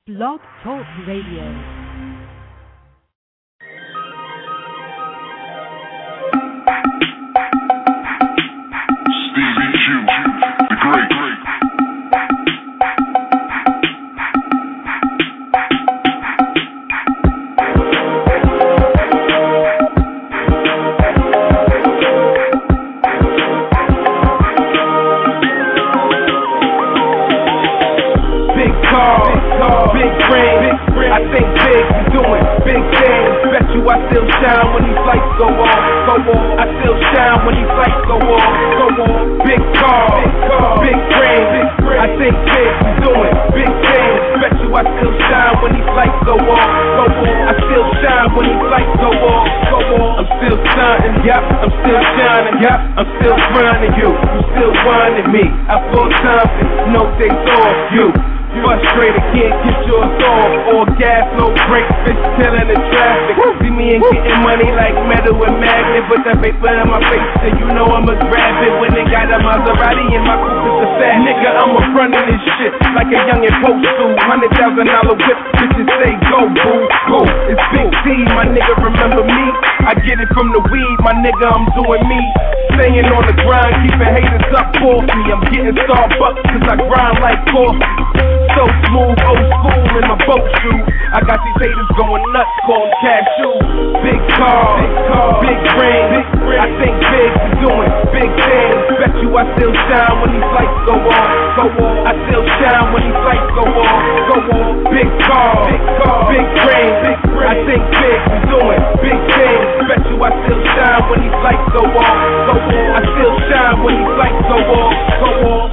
Blog Talk Radio. Stevie Q, the great. Big car, big ring. I think big, we doing big things. Bet you I still shine when these lights go on. I still shine when these lights go on. Big car, big ring. I think big, we doing big things. Bet you I still shine when these lights go on. I still shine when these lights go on. I'm still shining, yep. I'm still shining, yep. I'm still grinding you. You still whining me. I full time, no days off you. Frustrated, can't get yours off. All gas, no brakes, bitch killing the traffic. See me ain't getting money like metal and magnet. Put that paper in my face and you know I'ma grab it. When they got a Maserati in my coupe, it's a fat nigga, I'ma run in this shit like a young and post to. $100,000 whip, bitches say go boo, go. It's Big T, my nigga, remember me? I get it from the weed, my nigga, I'm doing me. Staying on the grind, keeping haters up off me. I'm getting Starbucks cause I grind like coffee. So smooth, old school in my boat shoe. I got these haters going nuts, call them cashew. Big car, big ring. I think big, we doing big things. Bet you I still shine when these lights go on. I still shine when these lights go on. Big car, big ring. I think big, we doing big things. Bet you I still shine when these lights go on. I still shine when these lights go on.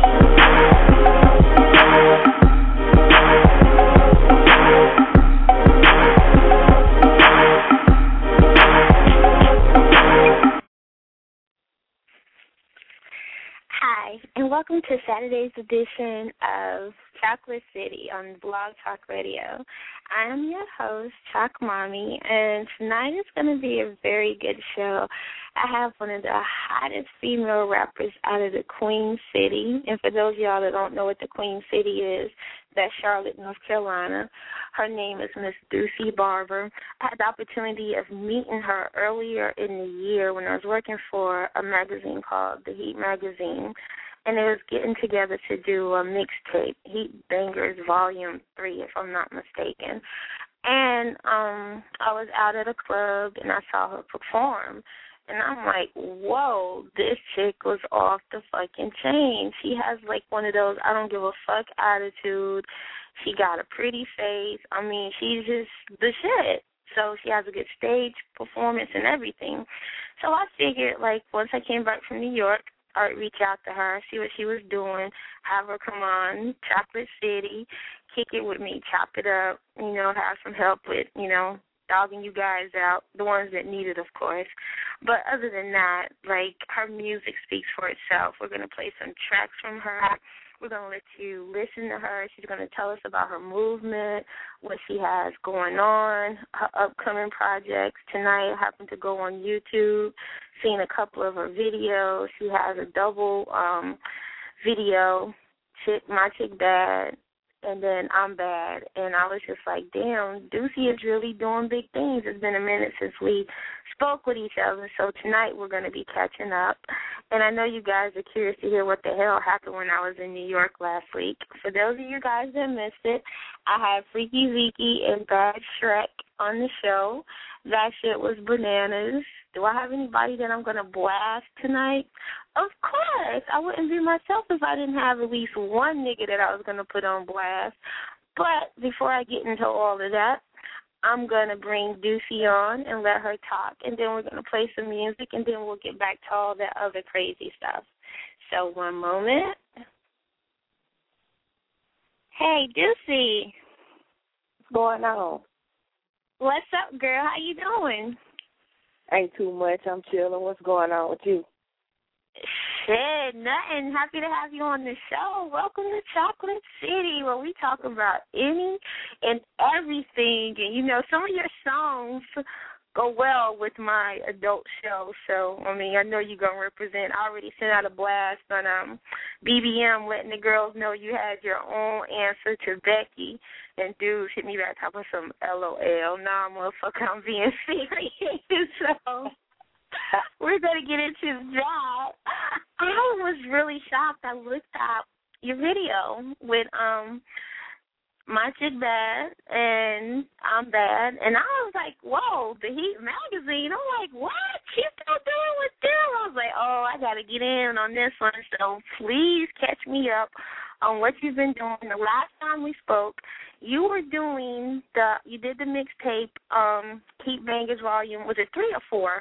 Hi, and welcome to Saturday's edition of Chocolate City on Blog Talk Radio. I am your host, Chalk Mommy, and tonight is going to be a very good show. I have one of the hottest female rappers out of the Queen City, and for those of y'all that don't know what the Queen City is, that's Charlotte, North Carolina. Her name is Miss Ducey Barber. I had the opportunity of meeting her earlier in the year when I was working for a magazine called The Heat Magazine, and they was getting together to do a mixtape, Heat Bangers Volume 3, if I'm not mistaken. And I was out at a club, and I saw her perform. And I'm like, whoa, this chick was off the fucking chain. She has, like, one of those I don't give a fuck attitude. She got a pretty face. I mean, she's just the shit. So she has a good stage performance and everything. So I figured, like, once I came back from New York, I'd reach out to her, see what she was doing, have her come on Chocolate City, kick it with me, chop it up, have some help with, dogging you guys out, the ones that need it, of course. But other than that, like, her music speaks for itself. We're going to play some tracks from her. We're going to let you listen to her. She's going to tell us about her movement, what she has going on, her upcoming projects. Tonight I happened to go on YouTube, seen a couple of her videos. She has a double video, My Chick Bad, and then I'm Bad. And I was just like, damn, Ducey is really doing big things. It's been a minute since we spoke with each other, so tonight we're going to be catching up. And I know you guys are curious to hear what the hell happened when I was in New York last week. For those of you guys that missed it, I had Freaky Zeke and Bad Shrek on the show. That shit was bananas. Do I have anybody that I'm going to blast tonight? Of course. I wouldn't be myself if I didn't have at least one nigga that I was going to put on blast. But before I get into all of that, I'm going to bring Ducey on and let her talk, and then we're going to play some music, and then we'll get back to all that other crazy stuff. So one moment. Hey, Ducey. What's going on? What's up, girl? How you doing? Ain't too much. I'm chilling. What's going on with you? Shit, nothing. Happy to have you on the show. Welcome to Chocolate City, where we talk about any and everything. And, some of your songs go well with my adult show. So, I mean, I know you're going to represent. I already sent out a blast on BBM letting the girls know you had your own answer to Becky. And dudes hit me back talking some LOL. Nah, motherfucker, I'm being serious. So we're going to get into that. I was really shocked. I looked up your video with My Chick Bad and I'm Bad, and I was like, whoa, the Heat magazine. I'm like, what? She's still doing with them? I was like, oh, I got to get in on this one. So please catch me up on what you've been doing. The last time we spoke, you did the mixtape, Keep Bangers Volume. Was it 3 or 4?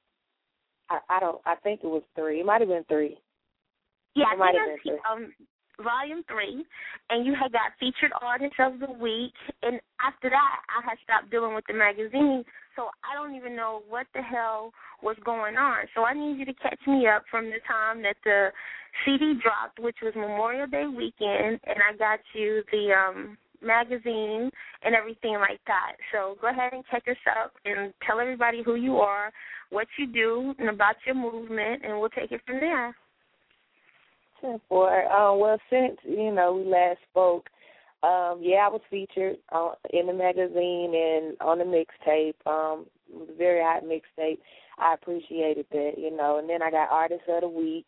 I think it was 3. It might have been 3. Yeah, it might have been 3. Volume 3, and you had got featured artist of the week, and after that, I had stopped dealing with the magazine, so I don't even know what the hell was going on. So I need you to catch me up from the time that the CD dropped, which was Memorial Day weekend, and I got you the magazine and everything like that. So go ahead and catch us up and tell everybody who you are, what you do, and about your movement, and we'll take it from there. Well, since, we last spoke, I was featured in the magazine and on the mixtape. It was a very hot mixtape. I appreciated that, and then I got Artist of the Week.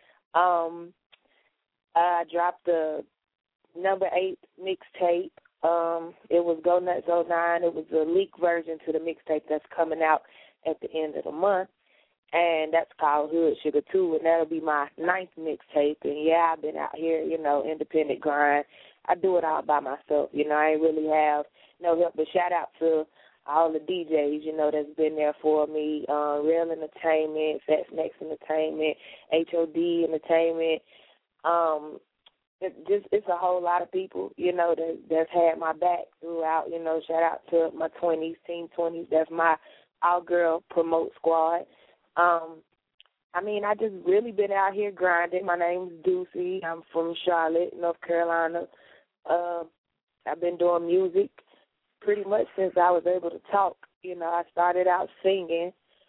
I dropped the number 8 mixtape. It was Go Nuts 09. It was a leaked version to the mixtape that's coming out at the end of the month. And that's called Hood Sugar 2, and that'll be my 9th mixtape. And, I've been out here, independent grind. I do it all by myself. I ain't really have no help. But shout out to all the DJs, that's been there for me. Real Entertainment, Fats Max Entertainment, HOD Entertainment. It's a whole lot of people, that's had my back throughout. Shout out to my 20s, Team 20s. That's my all-girl promote squad. I just really been out here grinding. My name's Deucey. I'm from Charlotte, North Carolina. I've been doing music pretty much since I was able to talk. I started out singing.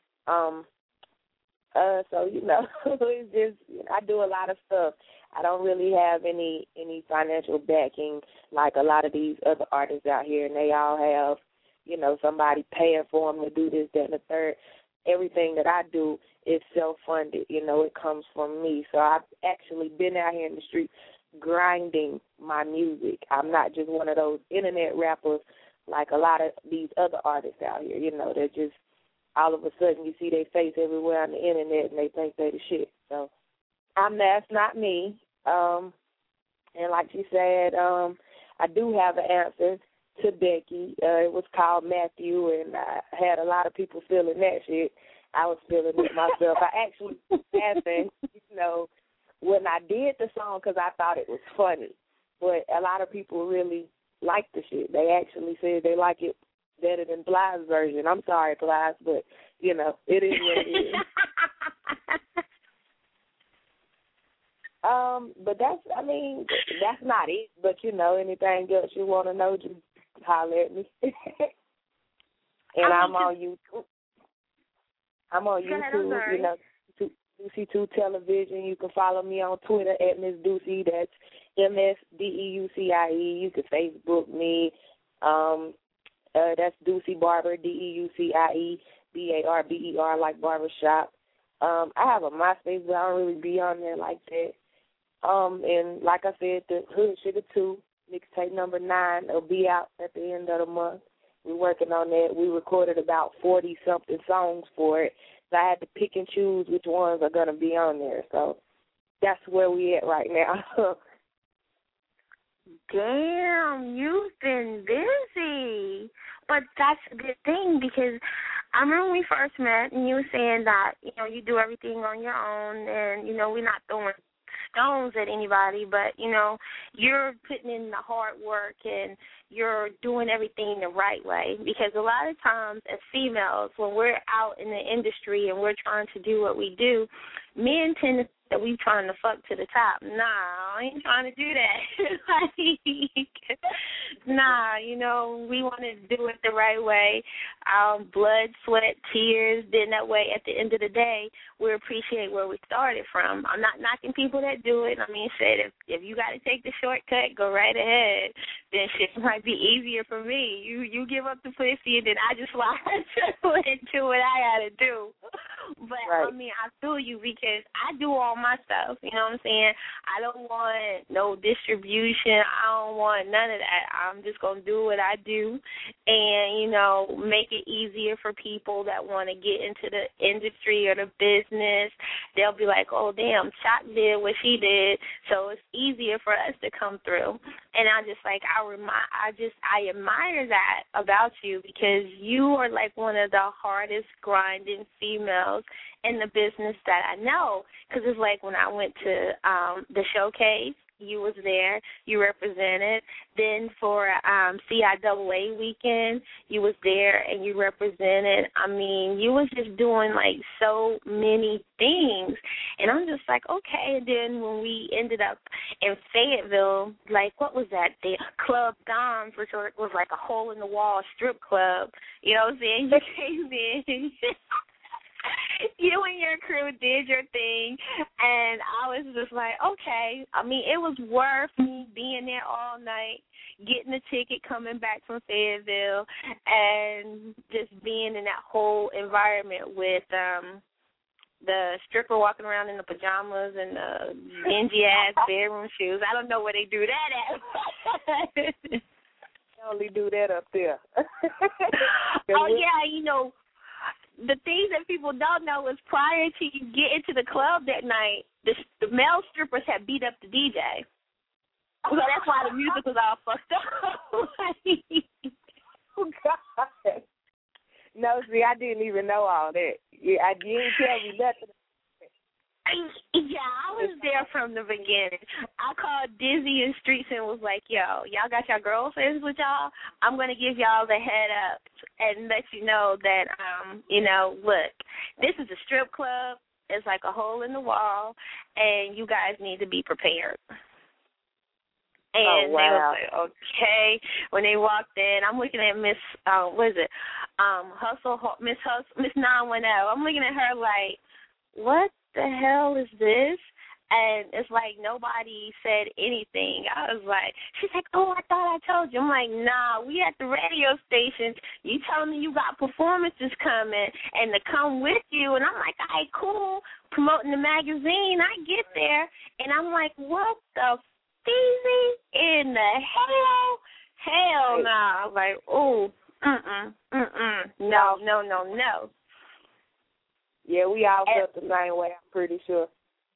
It's just, I do a lot of stuff. I don't really have any financial backing like a lot of these other artists out here, and they all have, somebody paying for them to do this, that, and the third. Everything that I do is self-funded. It comes from me. So I've actually been out here in the street grinding my music. I'm not just one of those internet rappers like a lot of these other artists out here. They're just all of a sudden you see their face everywhere on the internet and they think they're the shit. So that's not me. And like you said, I do have an answer to Becky. It was called Matthew, and I had a lot of people feeling that shit. I was feeling it myself. I actually was laughing, when I did the song because I thought it was funny. But a lot of people really liked the shit. They actually said they like it better than Bly's version. I'm sorry, Bly's, but, it is what it is. But that's not it. But, anything else you want to know, just holler at me. And I'm on YouTube. I'm on YouTube, Deucey2 Television. You can follow me on Twitter at Miss Deucey. That's MSDEUCIE. You can Facebook me. That's Deucey Barber, DEUCIE, BARBER, like barbershop. I have a MySpace, but I don't really be on there like that. And like I said, the Hood Sugar 2, mixtape number 9, will be out at the end of the month. We're working on that. We recorded about 40-something songs for it, so I had to pick and choose which ones are going to be on there. So that's where we at right now. Damn, you've been busy. But that's a good thing because I remember when we first met and you were saying that, you do everything on your own and, we're not throwing stones at anybody, but, you're putting in the hard work and you're doing everything the right way. Because a lot of times as females, when we're out in the industry and we're trying to do what we do, men tend to that we trying to fuck to the top. Nah, I ain't trying to do that. Like, nah, you know, we want to do it the right way. Blood, sweat, tears. Then that way, at the end of the day, we appreciate where we started from. I'm not knocking people that do it. I mean, shit, if you got to take the shortcut, go right ahead. Then shit might be easier for me. You give up the pussy, and then I just slide into what I got to do. But, right. I mean, I feel you because I do all my stuff. You know what I'm saying? I don't want no distribution. I don't want none of that. I'm just going to do what I do and, you know, make it easier for people that want to get into the industry or the business. They'll be like, oh, damn, Shock did what she did, so it's easier for us to come through. And I just like, I admire that about you because you are like one of the hardest grinding females in the business that I know. Because it's like when I went to the showcase, you was there, you represented. Then for CIAA weekend, you was there and you represented. I mean, you was just doing like so many things. And I'm just like, okay. And then when we ended up in Fayetteville, like what was that? The Club Doms, which was like a hole-in-the-wall strip club. You know what I'm saying? You came in. You and your crew did your thing, and I was just like, okay. I mean, it was worth me being there all night, getting the ticket, coming back from Fayetteville, and just being in that whole environment with the stripper walking around in the pajamas and the dingy-ass bedroom shoes. I don't know where they do that at. They only do that up there. Oh, yeah, you know, the things that people don't know is prior to you getting to the club that night, the male strippers had beat up the DJ. So that's why the music was all fucked up. Oh, God. No, see, I didn't even know all that. Yeah, I didn't tell me nothing. Yeah, I was there from the beginning. I called Dizzy and Streets and was like, yo, y'all got your girlfriends with y'all? I'm going to give y'all the head up and let you know that, you know, look, this is a strip club. It's like a hole in the wall, and you guys need to be prepared. And they was like, okay. When they walked in, I'm looking at Miss, Miss 910. I'm looking at her like, what the hell is this? And it's like nobody said anything. I was like, she's like, oh, I thought I told you. I'm like, nah, we at the radio station. You telling me you got performances coming and to come with you. And I'm like, all right, cool, promoting the magazine. I get there. And I'm like, what the feezy in the hell? Hell no. I was like, ooh, no. Yeah, we all felt the same way, I'm pretty sure.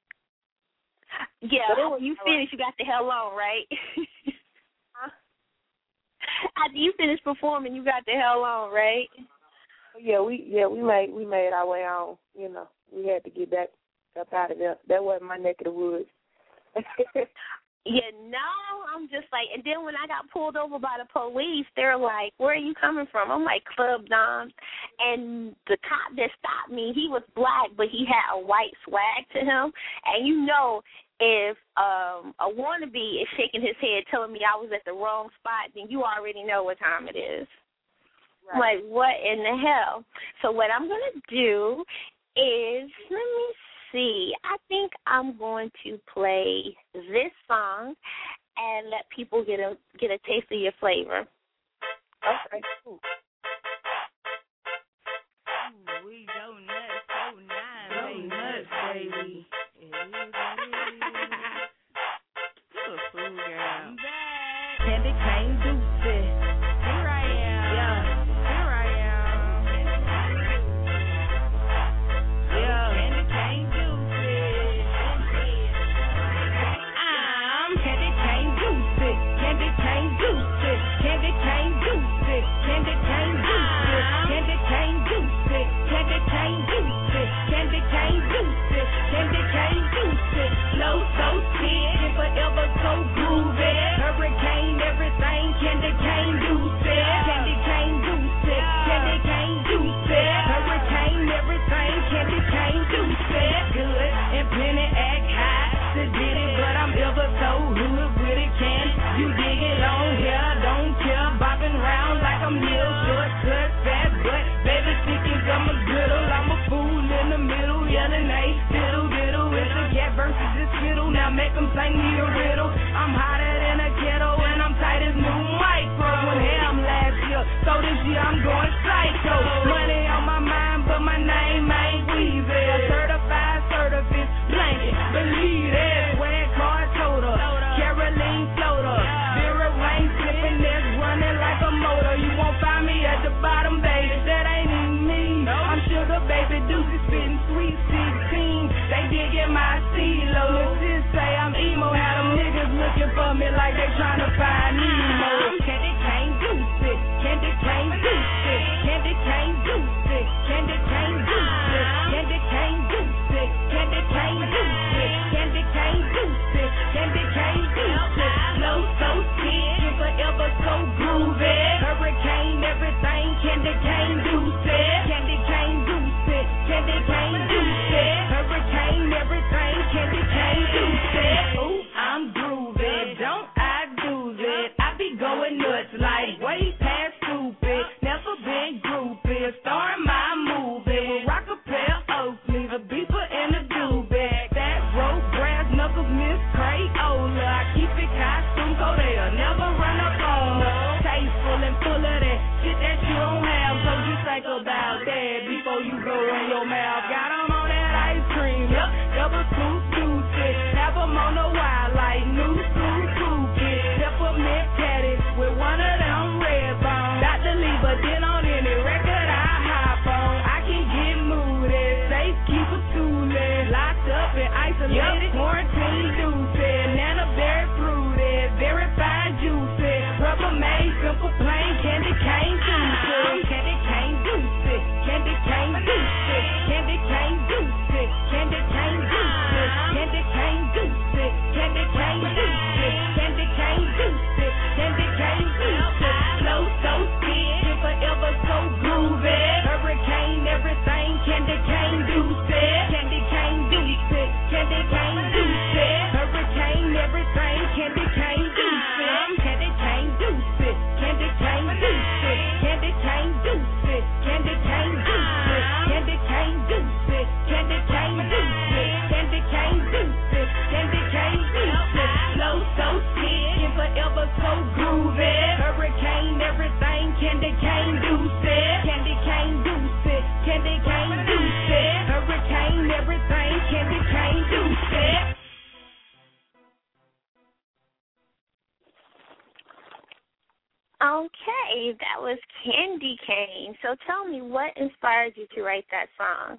Yeah, you finished, you got the hell on, right? After you finished performing, you got the hell on, right? Yeah, we made our way on. You know, we had to get back up out of there. That wasn't my neck of the woods. Yeah, no, I'm just like, and then when I got pulled over by the police, they're like, where are you coming from? I'm like, Club Doms. And the cop that stopped me, he was black, but he had a white swag to him. And you know, if a wannabe is shaking his head telling me I was at the wrong spot, then you already know what time it is. Right. Like, what in the hell? So what I'm going to do is, let me see, I think I'm going to play this song and let people get a taste of your flavor. Okay, cool. Ooh, we go nuts, baby. You a fool, girl. I'm back. Candy cane juicy. Here I am. Yeah, here I am. Yeah, candy cane juicy. I'm candy cane juicy. Candy cane juicy. Candy cane juicy. Candy cane. I'm little, short, cut, fat, butt. Baby chickens, I'm a griddle. I'm a fool in the middle, yelling, hey, diddle, diddle. It's a cat versus this fiddle. Now make them play me a riddle. I'm hotter than a kettle, and I'm tight as new micro. When ham last year, so this year I'm going psycho. Money on my mind, but my name ain't Weezy. Certified, certificate, blanket. Believe that, wear car toter. Caroline floater. Vera Wayne sipping this, running like a motor. You won't find me at the bottom, baby. That ain't even me. I'm sugar, baby, Doozy spitting sweet 16. They digging my CeeLo. Just say I'm emo. Had them niggas looking for me like they trying to find Nemo. Candy cane juicy, candy cane juicy, candy cane juicy, candy cane juicy, candy cane juicy, candy cane juicy, candy cane juicy, candy cane juicy. Flow so sick, and forever so groovy. Hurricane, everything, candy cane juicy, candy cane juicy, candy cane juicy. Hurricane, everything, candy cane juicy. Ooh, I'm groovy, don't I do that? I be going nuts like way past stupid. Never been groupie, star in my movie with Rockapelle Oakley, the beeper and the do-bag. That rope, brass knuckles, Miss Crayola. I keep it costume, so they'll never run up on her. Tasteful and full of that shit that you don't have, so just think about that before you go in your mouth. Got 'em on that ice cream, yup, double scoop juicy. Have 'em on the wild like new school kid. Peppermint patty with one of them red bones. Dr. Lee, but then on any record I hop on. I can get moody, safe keeper tooling. Locked up and isolated, quarantine juicy. Nana berry fruity, very fine juicy. Rubbermaid, simple plain, candy cane juicy. Candy cane juicy, candy cane juicy, candy cane juicy, candy cane juicy, candy cane juicy, candy cane juicy, candy cane juicy, candy cane juicy. Flow so sick, and forever so groovy. Hurricane, everything, candy cane juicy, candy cane juicy, candy cane juicy. Hurricane, everything, candy cane juicy, candy cane juicy, candy cane juicy, candy cane juicy, candy cane juicy, candy cane juicy, candy cane juicy, candy cane juicy, candy cane juicy. Flow so sick and forever so groovy. Hurricane, everything, candy cane juicy, candy cane juicy, candy cane juicy. Hurricane, everything, candy cane juicy. Okay, that was Candy Cane. So tell me, what inspired you to write that song?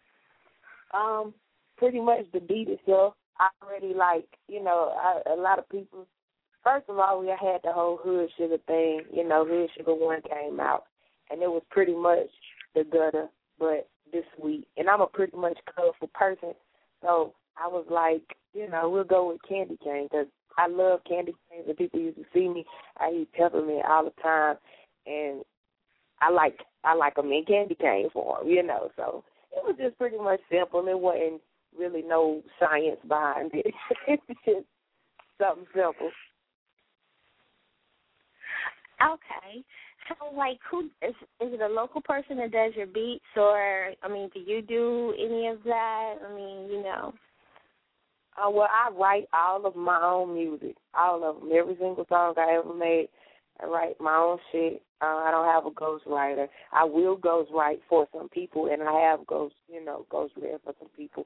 Pretty much the beat itself. I already a lot of people. First of all, we had the whole Hood Sugar thing. Hood Sugar 1 came out, and it was pretty much the gutter, but this sweet. And I'm a pretty much colorful person, so I was like, we'll go with Candy Cane because I love candy canes. And people used to see me. I eat peppermint all the time, and I like them in candy cane form, So it was just pretty much simple. It wasn't really no science behind it. It's just something simple. Okay. So, who is it a local person that does your beats, or, do you do any of that? Well, I write all of my own music, all of them, every single song I ever made. I write my own shit. I don't have a ghostwriter. I will ghostwrite for some people, and I have ghostwritten for some people.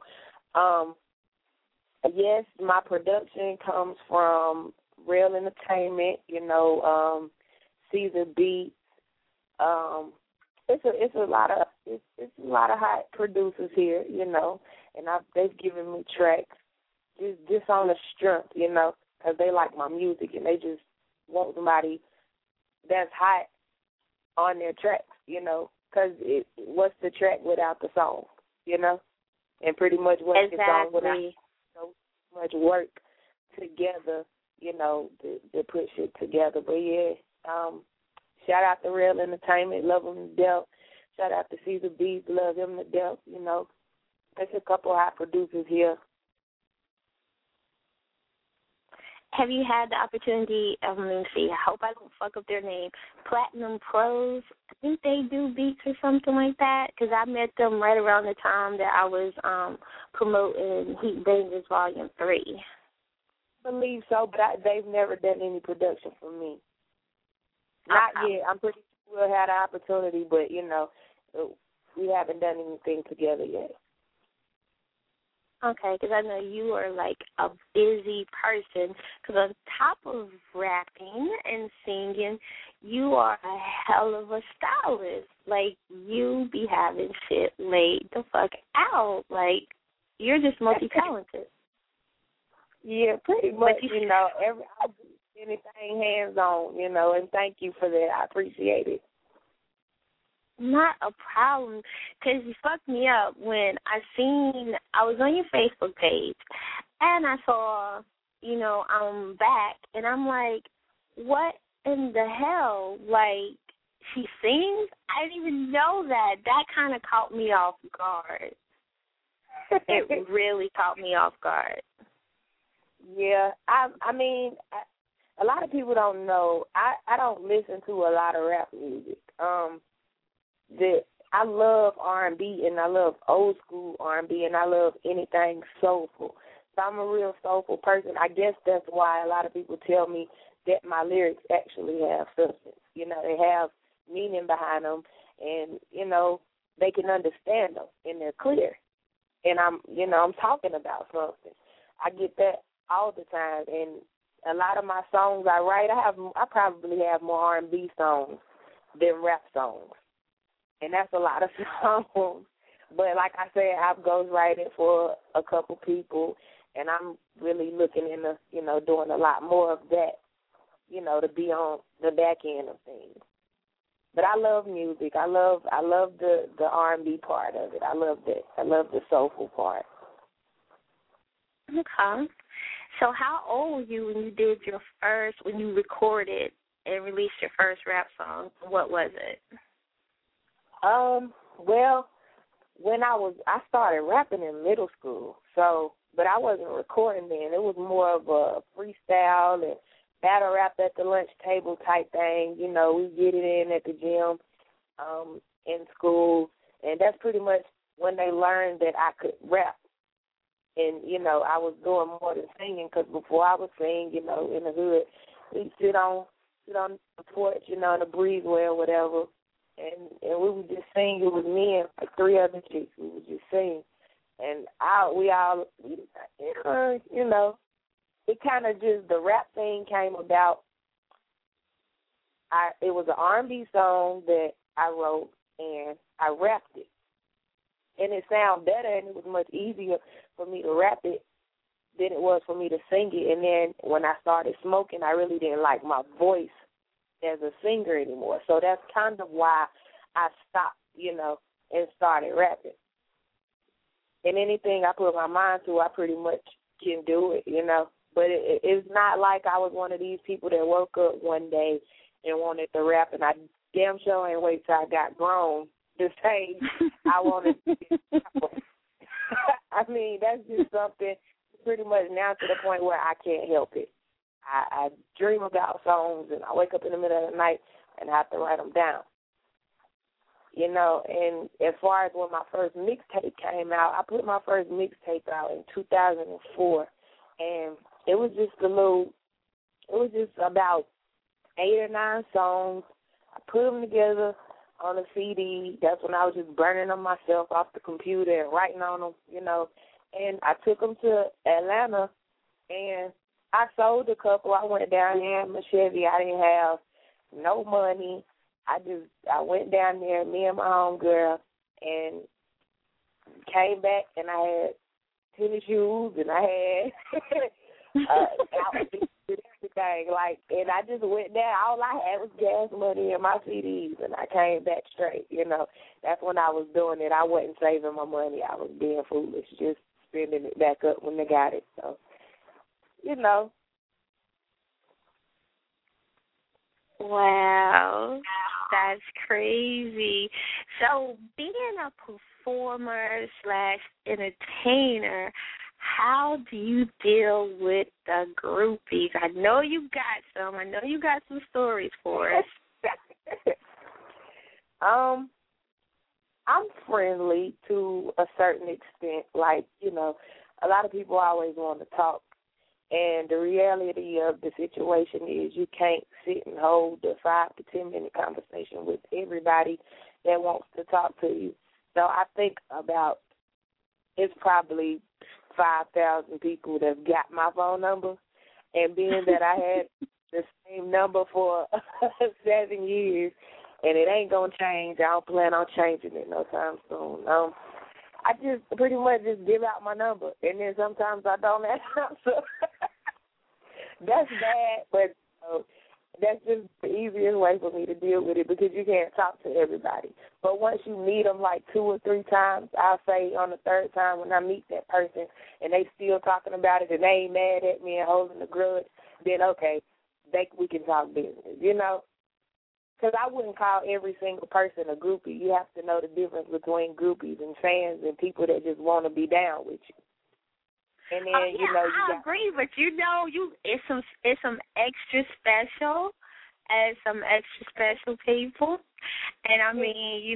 Yes, my production comes from Real Entertainment, Caesar Beats. It's a lot of hot producers here, and they've given me tracks just on the strength, because they like my music and they just want somebody that's hot on their tracks, because what's the track without the song, and pretty much what's the song without so much work together, to put shit together. But yeah, shout out to Real Entertainment, love them to death. Shout out to Caesar Beats, love him to death. There's a couple hot producers here. have you had the opportunity of, let me see, I hope I don't fuck up their name, Platinum Pros? I think they do beats or something like that, because I met them right around the time that I was promoting Heat Bangers Volume 3. I believe so, but they've never done any production for me. Not yet. I'm pretty sure we'll have the opportunity, but, you know, we haven't done anything together yet. Okay, because I know you are like a busy person. Because on top of rapping and singing, you are a hell of a stylist. Like, you be having shit laid the fuck out. Like, you're just multi-talented. Yeah, pretty much, you know, I do anything hands-on, you know, and thank you for that. I appreciate it. Not a problem, because you fucked me up when I was on your Facebook page, and I saw, you know, I'm back, and I'm like, what in the hell? Like, she sings? I didn't even know that. That kind of caught me off guard. It really caught me off guard. Yeah, I mean, a lot of people don't know. I don't listen to a lot of rap music. I love R&B, and I love old school R&B, and I love anything soulful. So I'm a real soulful person. I guess that's why a lot of people tell me that my lyrics actually have substance. You know, they have meaning behind them, and, you know, they can understand them, and they're clear. And I'm talking about something. I get that all the time, and a lot of my songs I write, I probably have more R&B songs than rap songs. And that's a lot of songs. But like I said, I've ghostwritten for a couple people, and I'm really looking into, you know, doing a lot more of that, you know, to be on the back end of things. But I love music. I love the R&B part of it. I love that. I love the soulful part. Okay. So how old were you when you recorded and released your first rap song? What was it? Well, when I started rapping in middle school, but I wasn't recording then. It was more of a freestyle and battle rap at the lunch table type thing. You know, we get it in at the gym, in school, and that's pretty much when they learned that I could rap. And, you know, I was doing more than singing, because before I would sing, you know, in the hood, we'd sit on the porch, you know, in the breezeway or whatever, and we would just sing. It was me and like 3 other chicks. We would just sing. And we all, you know, it kind of just, the rap thing came about. It was an R&B song that I wrote, and I rapped it. And it sounded better, and it was much easier for me to rap it than it was for me to sing it. And then when I started smoking, I really didn't like my voice as a singer anymore. So that's kind of why I stopped, you know, and started rapping. And anything I put my mind to, I pretty much can do it, you know. But it's not like I was one of these people that woke up one day and wanted to rap, and I damn sure ain't wait till I got grown to say I wanted to be a rapper. I mean, that's just something pretty much now to the point where I can't help it. I dream about songs, and I wake up in the middle of the night and have to write them down. You know, and as far as when my first mixtape came out, I put my first mixtape out in 2004, and it was just about 8 or 9 songs. I put them together on a CD. That's when I was just burning them myself off the computer and writing on them, you know. And I took them to Atlanta, and I sold a couple. I went down there in my Chevy. I didn't have no money. I went down there, me and my homegirl, and came back, and I had tennis shoes, and I had outfits and everything. Like, and I just went there. All I had was gas money and my CDs, and I came back straight. You know, that's when I was doing it. I wasn't saving my money. I was being foolish, just spending it back up when they got it. So, you know. Wow, that's crazy. So being a performer / entertainer, how do you deal with the groupies? I know you got some. I know you got some stories for us. I'm friendly to a certain extent. Like, a lot of people always want to talk. And the reality of the situation is you can't sit and hold a 5 to 10 minute conversation with everybody that wants to talk to you. So I think about it's probably 5,000 people that got my phone number. And being that I had the same number for 7 years, and it ain't going to change, I don't plan on changing it no time soon. I just pretty much just give out my number, and then sometimes I don't answer. That's bad, but that's just the easiest way for me to deal with it because you can't talk to everybody. But once you meet them like 2 or 3 times, I'll say on the 3rd time when I meet that person and they still talking about it and they ain't mad at me and holding the grudge, then okay, we can talk business, Because I wouldn't call every single person a groupie. You have to know the difference between groupies and fans and people that just want to be down with you. And then I agree, but it's some extra special as some extra special people, and I mean,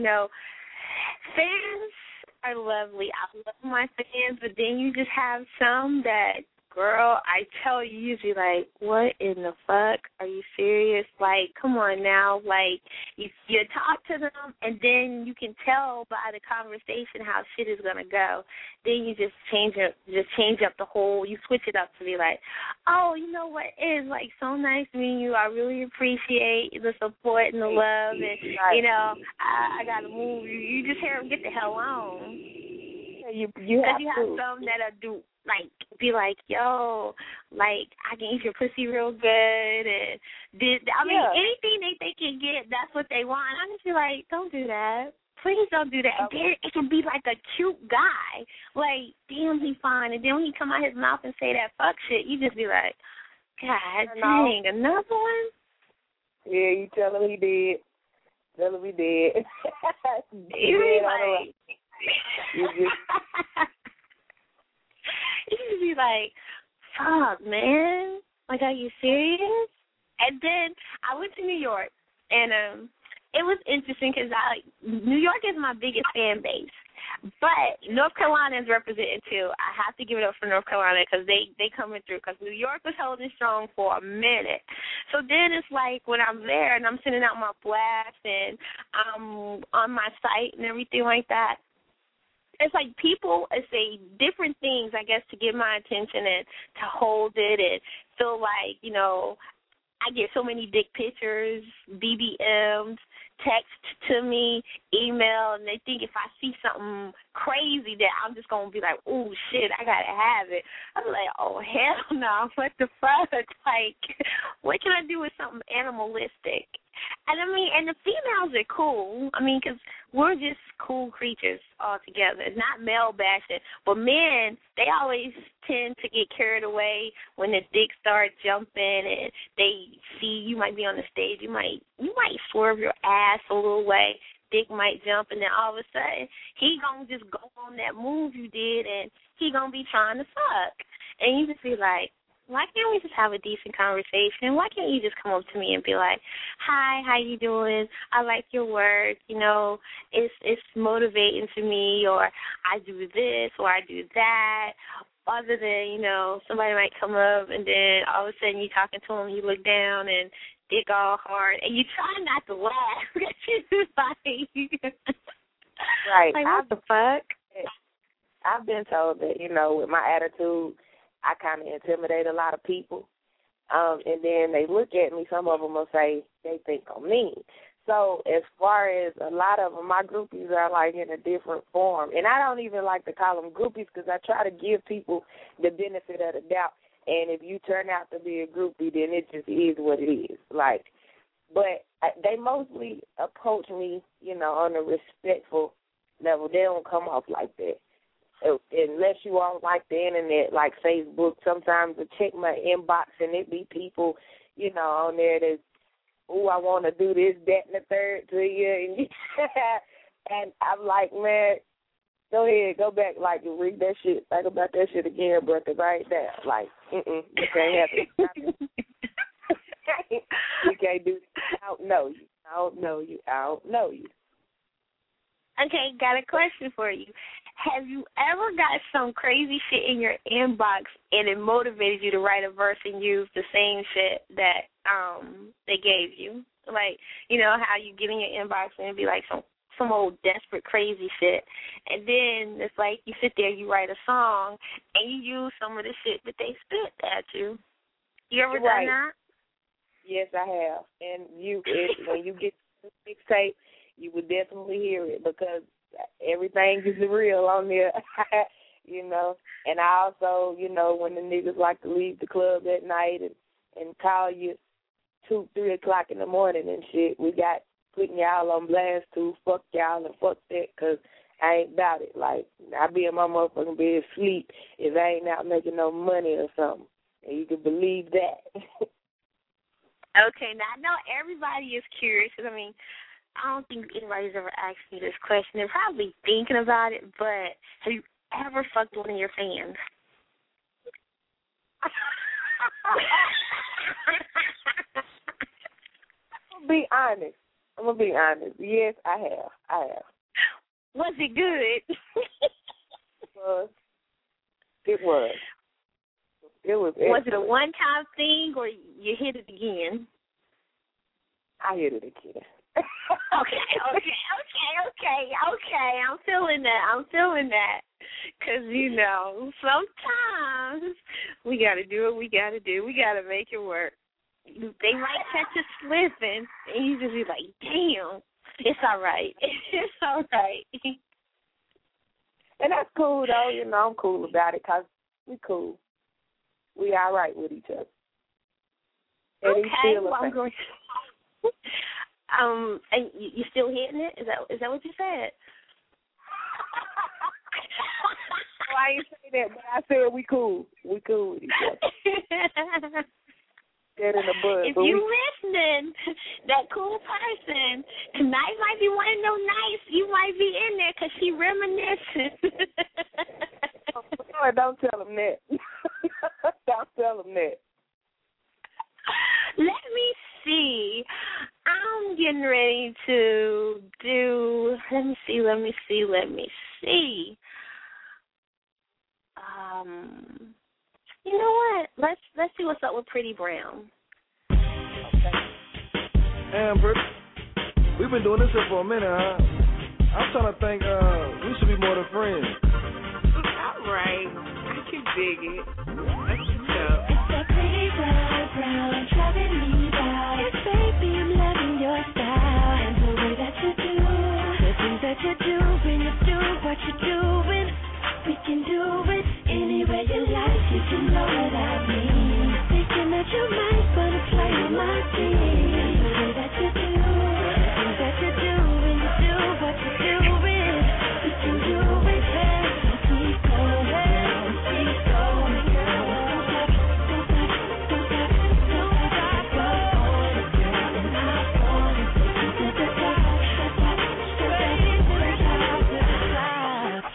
fans are lovely. I love my fans, but then you just have some that. Girl, I tell you, usually like, what in the fuck? Are you serious? Like, come on now. Like, you talk to them, and then you can tell by the conversation how shit is gonna go. Then you just change up the whole. You switch it up to be like, oh, you know what? It is like so nice meeting you. I really appreciate the support and the love, and I gotta move. You just hear them get the hell on. You have some that'll do. Like, be like, yo, like, I can eat your pussy real good. And anything they can get, that's what they want. And I'm just be like, don't do that. Please don't do that. And then it can be like a cute guy. Like, damn, he fine. And then when he come out his mouth and say that fuck shit, you just be like, God dang, another one? Yeah, you tell him he did. Tell him he did. You be like... You should be like, fuck, man. Like, are you serious? And then I went to New York, and it was interesting because New York is my biggest fan base. But North Carolina is represented, too. I have to give it up for North Carolina because they coming through because New York was holding strong for a minute. So then it's like when I'm there and I'm sending out my blast and I'm on my site and everything like that, it's like people say different things, I guess, to get my attention and to hold it and feel like, I get so many dick pictures, BBMs, text to me, email, and they think if I see something crazy that I'm just going to be like, oh, shit, I got to have it. I'm like, oh, hell no, what the fuck? Like, what can I do with something animalistic? And, I mean, and the females are cool. I mean, because we're just cool creatures altogether. It's not male bashing. But men, they always tend to get carried away when the dick starts jumping and they see you might be on the stage. You might swerve your ass a little way. Dick might jump, and then all of a sudden, he going to just go on that move you did, and he going to be trying to fuck. And you just be like, why can't we just have a decent conversation? Why can't you just come up to me and be like, hi, how you doing? I like your work. It's motivating to me, or I do this, or I do that. Other than, somebody might come up and then all of a sudden you're talking to him, you look down and dick all hard, and you try not to laugh. Right. Like, what the fuck? I've been told that, with my attitude, I kind of intimidate a lot of people. And then they look at me, some of them will say they think I'm mean. So as far as a lot of them, my groupies are like in a different form. And I don't even like to call them groupies because I try to give people the benefit of the doubt. And if you turn out to be a groupie, then it just is what it is. But they mostly approach me, on a respectful level. They don't come off like that. Unless you on like the internet, like Facebook, sometimes I check my inbox and it be people, on there that, I want to do this, that, and the third to you. And I'm like, man, Go ahead, go back, like, and read that shit. Think about that shit again, bro, 'cause I ain't there. Like, you can't have it. You can't do it. I don't know you. I don't know you. I don't know you. Okay, got a question for you. Have you ever got some crazy shit in your inbox and it motivated you to write a verse and use the same shit that they gave you? Like, you know how you get in your inbox and it'd be like some old desperate crazy shit, and then it's like you sit there, you write a song, and you use some of the shit that they spit at you. You ever done that? Yes, I have. And when you get the mixtape, you would definitely hear it because everything is real on there, you know. And I also, you know, when the niggas like to leave the club at night and call you 2, 3 o'clock in the morning and shit, we got putting y'all on blast too. Fuck y'all and fuck that, because I ain't about it. Like, I be in my motherfucking bed asleep if I ain't out making no money or something. And you can believe that. Okay, now I know everybody is curious, because, I mean, I don't think anybody's ever asked me this question. They're probably thinking about it, but have you ever fucked one of your fans? I'm gonna be honest. Yes, I have. Was it good? It was. Was it a one-time thing, or you hit it again? I hit it again. Okay. I'm feeling that. Because, you know, sometimes we got to do what we got to do. We got to make it work. They might catch us slipping, and you just be like, damn, it's all right. It's all right. And that's cool, though. You know, I'm cool about it because we cool. We all right with each other. And okay, well, I'm going and you still hitting it? Is that what you said? Well, I ain't say that, but I said we cool. We cool with each other. That in the bud. If you listening, that cool person, tonight might be one of those nights you might be in there because she reminiscing. Oh, don't tell him that. Don't tell him that. Let me see. I'm getting ready to do. Let me see. You know what? Let's see what's up with Pretty Brown. Okay. Amber, we've been doing this here for a minute, huh? I'm trying to think we should be more than friends. All right. I can dig it. That's what's up. It's that pretty brown, driving me wild. Yes, baby, I'm loving your style and the way that you do the things that you do when you do what you're doing. We can do it any way you like. You can know what I mean. Thinking that you might wanna play on my team. The way that you do the things that you do when you do what you're doing. We can do it. Keep going, keep going, girl. Don't stop, don't stop, don't stop, don't stop. Go on, girl, and hop on and take it to the top, the top, the top, the top.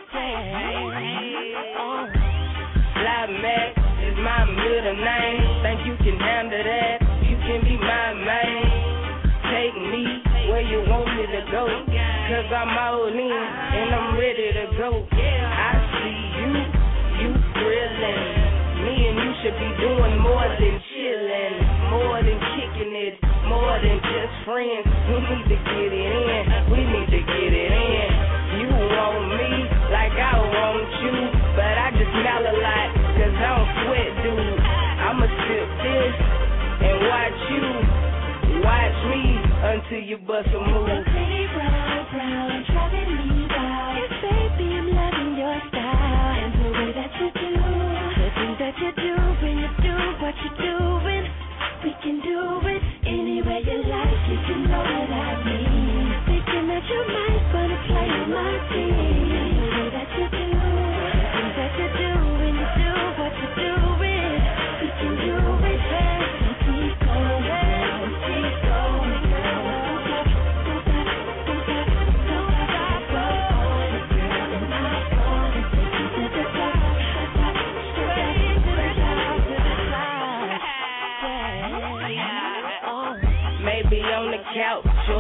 Fly Mac is my middle name. Think you can handle that? You can be my man. Take me where you want me to go. Cause I'm all in and I'm ready to go. I see you thrilling. Me and you should be doing more than chilling, more than kicking it, more than just friends. We need to get it in. We need to get it in. You want me like I want you, but I just smell a lot, cause I don't sweat, dude. I'ma sip this and watch you, watch me until you bust a move. So pretty brown, driving me wild. Yes, baby, I'm loving your style and the way that you do the things that you do when you do what you're doing. We can do it any way you like. You can know what I mean. Thinking that you might wanna play on my team. The way that you do the things that you do when you do what you're doing. We can do it. Keep going, keep going, girl. Don't stop, don't stop, don't stop, don't stop. Go on,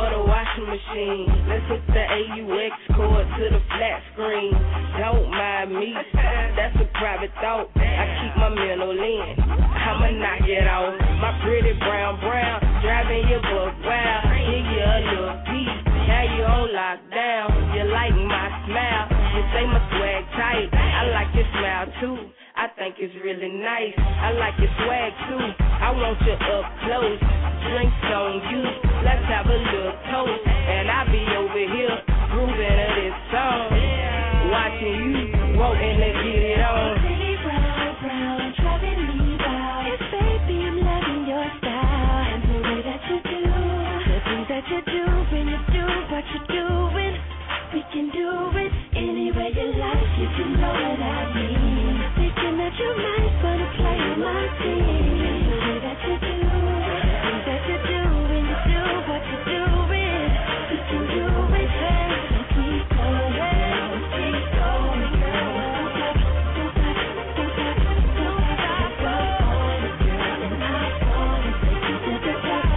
or the washing machine. Let's hook the AUX cord to the flat screen. Don't mind me, that's a private thought. I keep my mental in, I'ma knock it off. My pretty brown, driving your book wild. Give you a little piece, now you on lockdown. You like my smile, you say my swag tight. I like your smile too, I think it's really nice. I like your swag too, I want you up close. Drinks on you, let's have a little toast. And I'll be over here grooving to this song, watching you, wanting to get it on. Pretty brown, driving me wild. Yes, baby, I'm loving your style and the way that you do the things that you do when you do what you're doing. We can do it any way you like. You can know what I mean. Thinking that you might wanna play on my team. The way that you do the things that you do when you do what you're doing. We can do it, hey, so keep going, keep going, girl. Don't stop, don't stop, don't stop, don't stop going, girl. And I'm gonna take you to the top,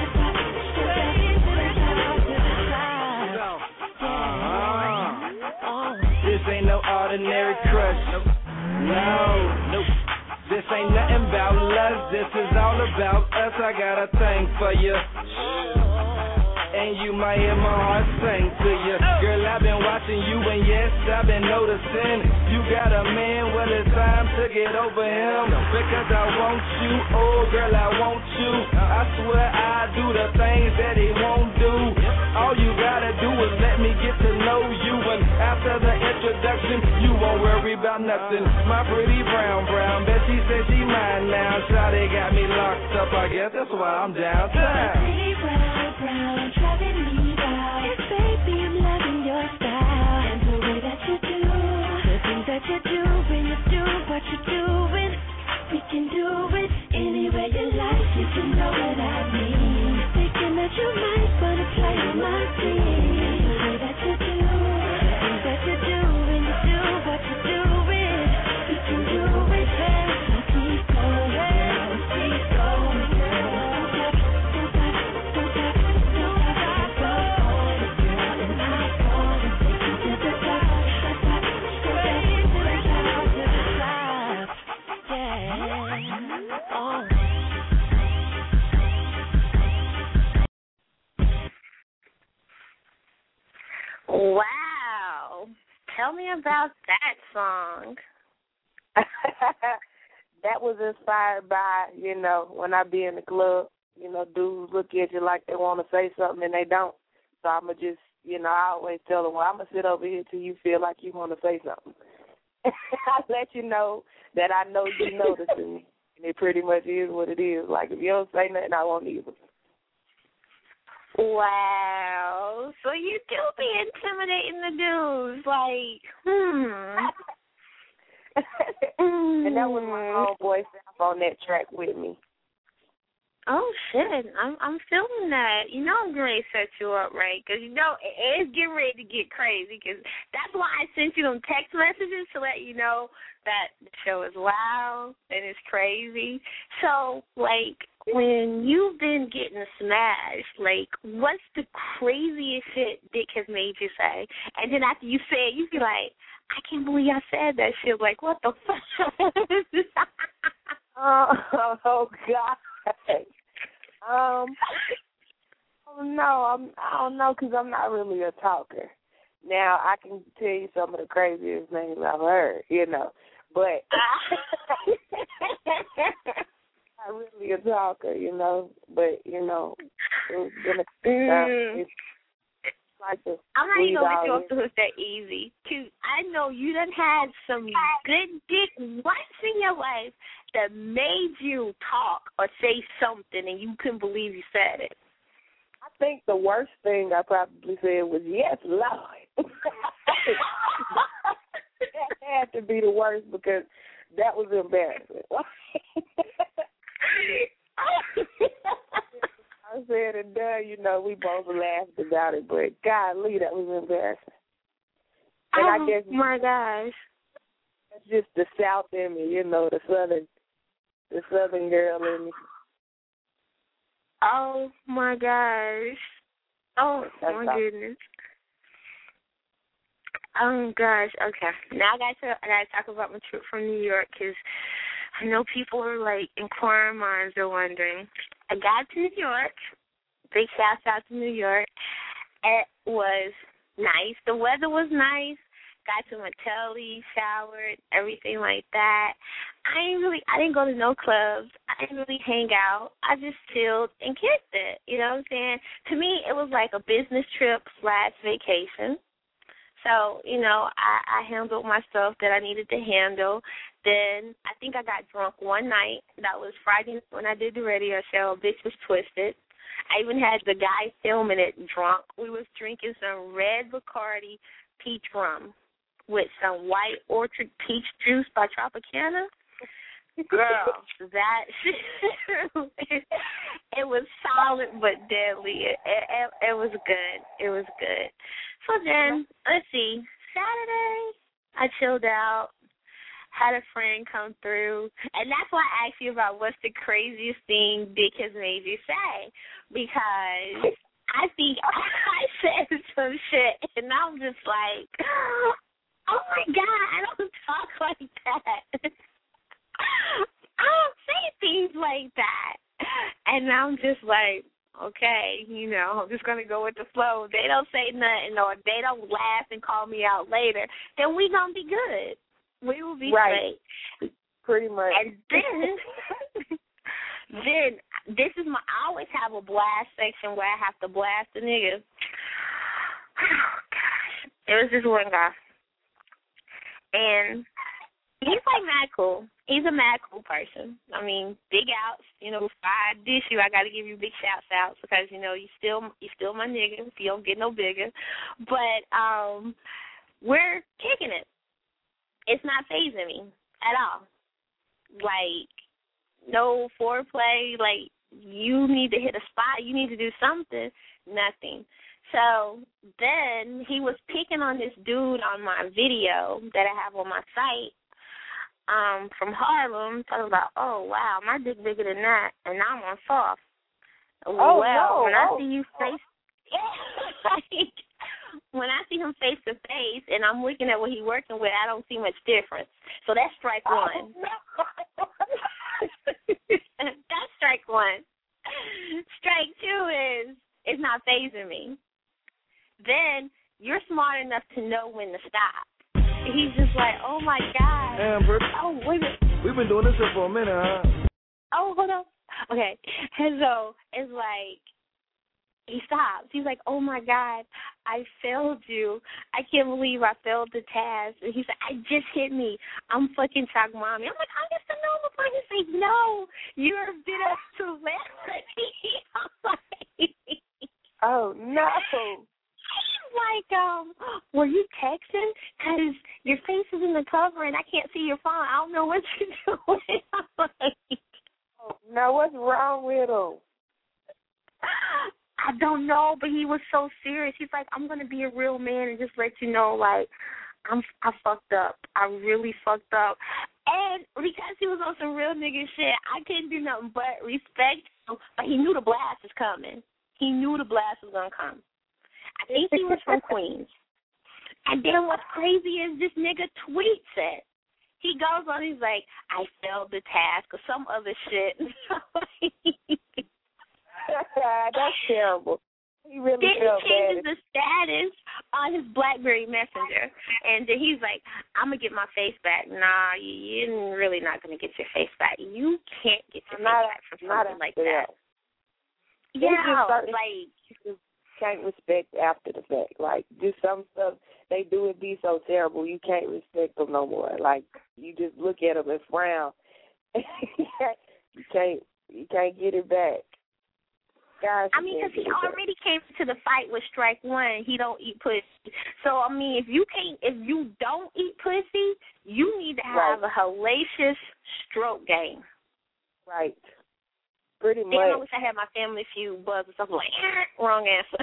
This ain't no ordinary crush. No. This ain't nothing about lust. This is all about us. I got a thing for you. And you might hear my heart sing to you. Girl, I've been watching you, and yes, I've been noticing. You got a man, well, it's time to get over him. Because I want you, oh, girl, I want you. I swear I do the things that he won't do. All you gotta do is let me get to know you. And after the introduction, you won't worry about nothing. My pretty brown, bet she said she mine now. Shawty got me locked up, I guess that's why I'm downtown. pretty brown, driving me wild. Yes, baby, I'm loving your style and the way that you do the things that you do when you do what you're doing. We can do it any way you like. You can know what I mean. Thinking that you might wanna play on my team. The way that you do the things that you do when you do what you're doing. We can do it, hey, so keep going, keep going, girl. Don't stop, don't stop, don't stop, don't stop going, girl. And I'm gonna take you to the top, Wow. Tell me about that song. That was inspired by, when I be in the club, dudes look at you like they want to say something and they don't. So I'm going to just, I always tell them, well, I'm going to sit over here till you feel like you want to say something. I let you know that I know you noticing me. And it pretty much is what it is. Like, if you don't say nothing, I won't either. Wow. So you do be intimidating the dudes. Like, And that was my homeboy South on that track with me. Oh, shit. I'm feeling that. I'm getting ready to set you up, right? Because, it's getting ready to get crazy. Because that's why I sent you them text messages to let you know that the show is loud and it's crazy. So, when you've been getting smashed, what's the craziest shit Dick has made you say? And then after you say it, you be like, I can't believe I said that shit. Like, what the fuck? Oh, God. I don't know, because I'm not really a talker. Now, I can tell you some of the craziest names I've heard, but I'm not really a talker, but, it was been a time. I'm not even going to get you off the hook that easy. Cause I know you done had some good dick once in your life that made you talk or say something and you couldn't believe you said it. I think the worst thing I probably said was, yes, Lord. That had to be the worst because that was embarrassing. I said and done, we both laughed about it, but golly, that was embarrassing. And I guess my gosh. That's just the South in me, the Southern girl in me. Oh my gosh. Oh, That's my all. goodness. Oh, gosh. Okay. Now I got to talk about my trip from New York because I know people are, like, inquiring minds are wondering. I got to New York. Big shout out to New York. It was nice. The weather was nice. Got to my telly, showered, everything like that. I didn't go to no clubs. I didn't really hang out. I just chilled and kicked it. You know what I'm saying? To me, it was like a business trip / vacation. So, you know, I handled my stuff that I needed to handle. Then I think I got drunk one night. That was Friday when I did the radio show. Bitch Was Twisted. I even had the guy filming it drunk. We was drinking some red Bacardi peach rum with some white orchard peach juice by Tropicana. Girl, that it was solid but deadly. It was good. It was good. So then, let's see. Saturday, I chilled out. Had a friend come through, and that's why I asked you about what's the craziest thing Dick has made you say, because I think I said some shit, and I'm just like, oh my God, I don't talk like that. I don't say things like that, and I'm just like, okay, you know, I'm just going to go with the flow. If they don't say nothing or if they don't laugh and call me out later, then we going to be good. We will be right. straight. Pretty much. And then this is I always have a blast section where I have to blast a nigga. Oh, gosh. There was this one guy. And he's like mad cool. He's a mad cool person. I mean, big outs. You know, if I dish you, I got to give you big shouts outs because, you know, you still my nigga if you don't get no bigger. But we're kicking it. It's not fazing me at all. Like, no foreplay. Like, you need to hit a spot. You need to do something. Nothing. So then he was picking on this dude on my video that I have on my site from Harlem, talking about, oh, wow, my dick bigger than that, and I'm on soft. Oh, well, no. when I see you face, when I see him face to face and I'm looking at what he's working with, I don't see much difference. So that's strike one. That's strike one. Strike two is it's not fazing me. Then you're smart enough to know when to stop. He's just like, oh my God. Amber. Oh, wait a minute. We've been doing this shit for a minute, huh? Oh, hold on. Okay. And so it's like, he stops. He's like, oh, my God, I failed you. I can't believe I failed the task. And he said, I just hit me. I'm fucking Chalk Mommy. I'm like, I'm just a normal person. He's like, no, you're a bit of celebrity. Oh, no. He's like, were you texting? Because your face is in the cover and I can't see your phone. I don't know what you're doing. I'm like, oh, no, what's wrong with him? I don't know, but he was so serious. He's like, I'm going to be a real man and just let you know, like, I fucked up. I really fucked up. And because he was on some real nigga shit, I couldn't do nothing but respect him. But he knew the blast was coming. He knew the blast was going to come. I think he was from Queens. And then what's crazy is this nigga tweets it. He goes on, he's like, I failed the task or some other shit. That's terrible. He really then felt he changes bad. the status on his BlackBerry Messenger, and then he's like, "I'm gonna get my face back." Nah, you're really not gonna get your face back. You can't get your face back from something like that. Yeah, like you just can't respect after the fact. Like, just some stuff they do it be so terrible. You can't respect them no more. Like, you just look at them and frown. You can't get it back. Gosh, I mean, because he already came to the fight with strike one. He don't eat pussy. So I mean, if you don't eat pussy, you need to have a hellacious stroke game. Right. Pretty much. Damn, I wish I had my Family Feud buzz or something like wrong answer.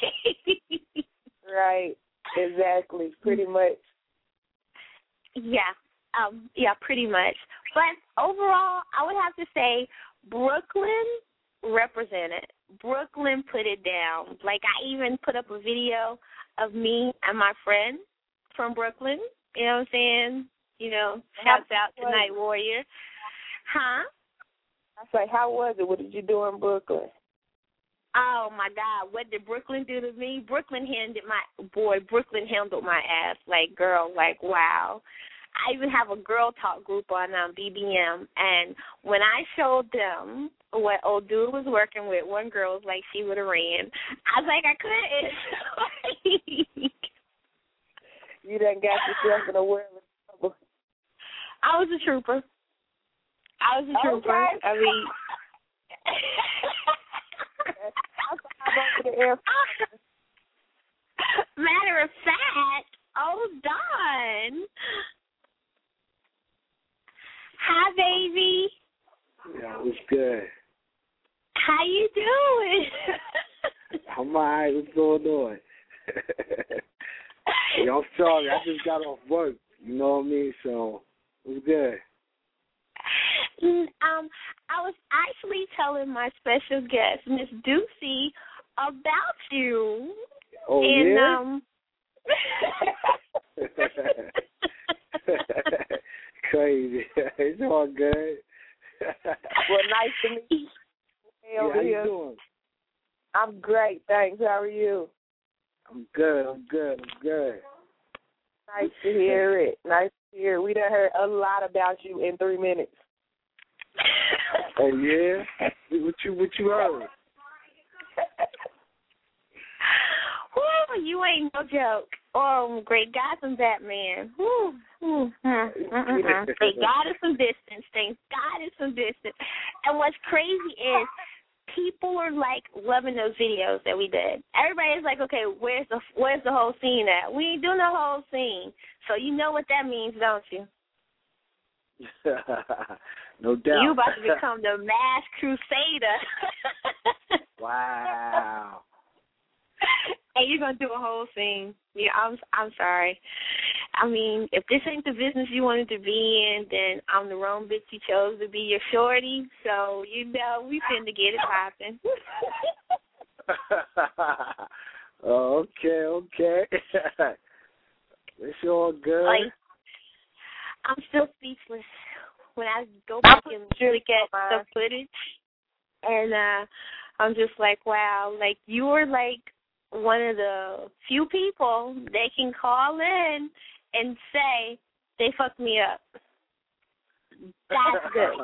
Right. Exactly. Pretty much. Yeah. Yeah, pretty much. But overall, I would have to say Brooklyn represented. Brooklyn put it down. Like, I even put up a video of me and my friend from Brooklyn. You know what I'm saying? You know, shouts out to Night Warrior. Huh? I say, how was it? What did you do in Brooklyn? Oh, my God. What did Brooklyn do to me? Brooklyn handled my ass. Like, girl, like, wow. I even have a girl talk group on BBM, and when I showed them what old dude was working with, one girl was like, she would have ran. I was like, I couldn't. You done got yourself in a world of trouble. I was a trooper. Okay. I mean, matter of fact, Don. Hi, baby. Yeah, what's good? How you doing? I'm all right. What's going on? Yo, I'm sorry. I just got off work. You know what I mean? So, what's good? I was actually telling my special guest, Miss Ducey, about you. Oh, and, yeah? Crazy. It's all good. Well, nice to meet you. Yeah, how you doing? I'm great, thanks. How are you? I'm good. Nice to hear it. We done heard a lot about you in 3 minutes. Oh, yeah? What you heard? Woo, you ain't no joke. Oh, great God from Batman. Woo. Thank God it's some distance. And what's crazy is people are like loving those videos that we did. Everybody's like, okay, where's the whole scene at? We ain't doing the whole scene. So you know what that means, don't you? No doubt. You about to become the mass crusader. Wow. And you're gonna do a whole scene. Yeah, I'm sorry. I mean, if this ain't the business you wanted to be in, then I'm the wrong bitch you chose to be your shorty. So you know we finna get it popping. Okay. It's all good. Like, I'm still speechless when I go back and look at the footage, and I'm just like, wow. Like, you were like one of the few people that can call in and say they fucked me up. That's good.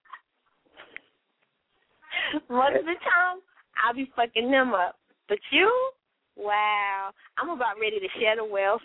Most of the time, I'll be fucking them up. But you, wow, I'm about ready to shed a wealth.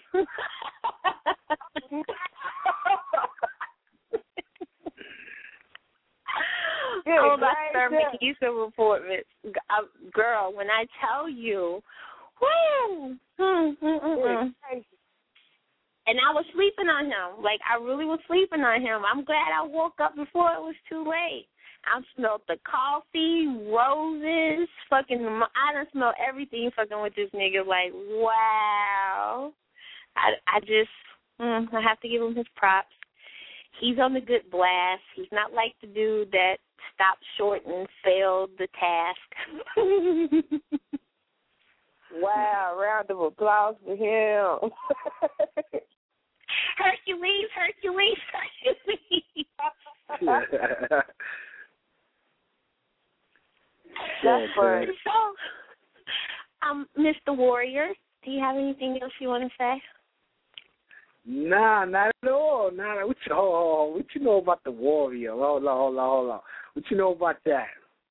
I'm about to start making you some appointments. Girl, when I tell you, woo, and I was sleeping on him. Like, I really was sleeping on him. I'm glad I woke up before it was too late. I smelled the coffee, roses, I done smelled everything fucking with this nigga. Like, wow. I just, I have to give him his props. He's on the good blast. He's not like the dude that stopped short and failed the task. Wow, round of applause for him. Hercules. That's fun. So, Mr. Warrior, do you have anything else you want to say? Nah, not at all. What you know about the Warrior? Hold on. What you know about that?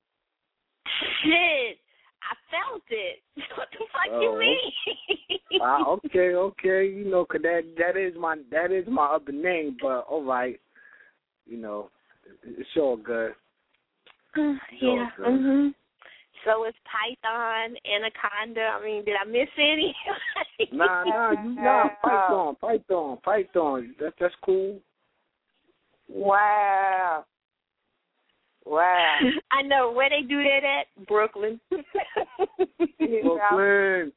Shit, I felt it. What the fuck you mean? Okay. You know, 'cause that is my other name. But all right, you know, it's all good. Yeah. Mhm. So it's Python, Anaconda. I mean, did I miss any? Nah. Python. That's cool. Wow. I know where they do that at. Brooklyn. Brooklyn.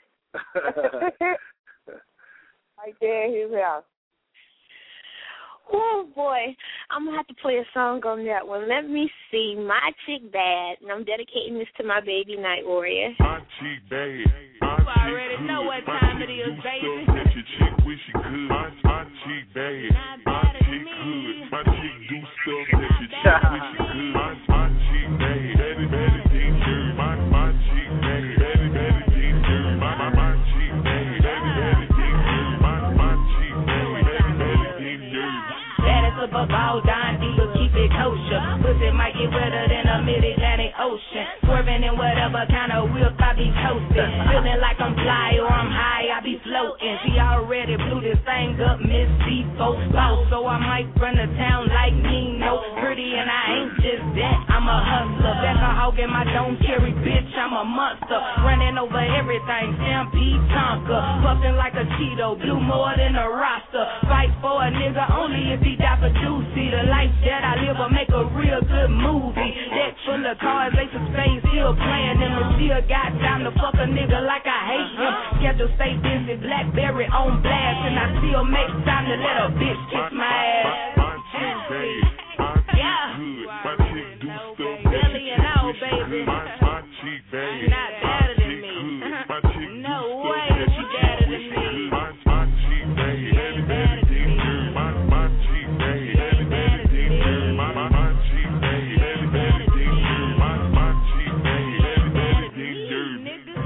Right there in his house. Oh boy, I'm gonna have to play a song on that one. Let me see. My Chick Bad, and I'm dedicating this to my baby Night Warrior. My chick bad. My You chick already good. know what My time chick it is, do baby. stuff that your chick wish she could. My chick bad. Not My better than chick me. good. My chick do stuff that your chick better wish she than could. me. My chick bad. Better, better than dirt. My chick bad. Better, better than dirt. My chick bad. Better, better than dirt. My chick bad. Better, better than dirt. Baddest of a ball, Don Diva, keep it kosher. Pussy might get wetter than a mid-Atlantic ocean. Swerving in whatever kind of whip I be toasting. Feeling like I'm fly or I'm high, I be floating. She already blew this thing up, Miss B-Folk boss. So I might run the town like Nino. Pretty and I ain't just that, I'm a hustler. Becca Hawk and my don't carry bitch, I'm a monster. Running over everything, Stampede Tonka. Puffing like a Cheeto, blue more than a roster. Fight for a nigga only if he die for juicy. The life that I live will make a real good movie. Deck full of cars, ace of spades, still playing them. And still got time to fuck a nigga like I hate him. Schedule stay busy, Blackberry on blast. And I still make time to let a bitch kiss my ass. My chick bad. My chick good. My chick do stuff that Billy your and chick all, wish she baby. could. My chick bad. Not better than me. My chick do No stuff way that she your chick better wish than she me. could. My chick bad. Better, better than dirt. My chick bad. Better, better than dirt. My chick bad. Better, better than dirt. My chick bad. Better, better than dirt.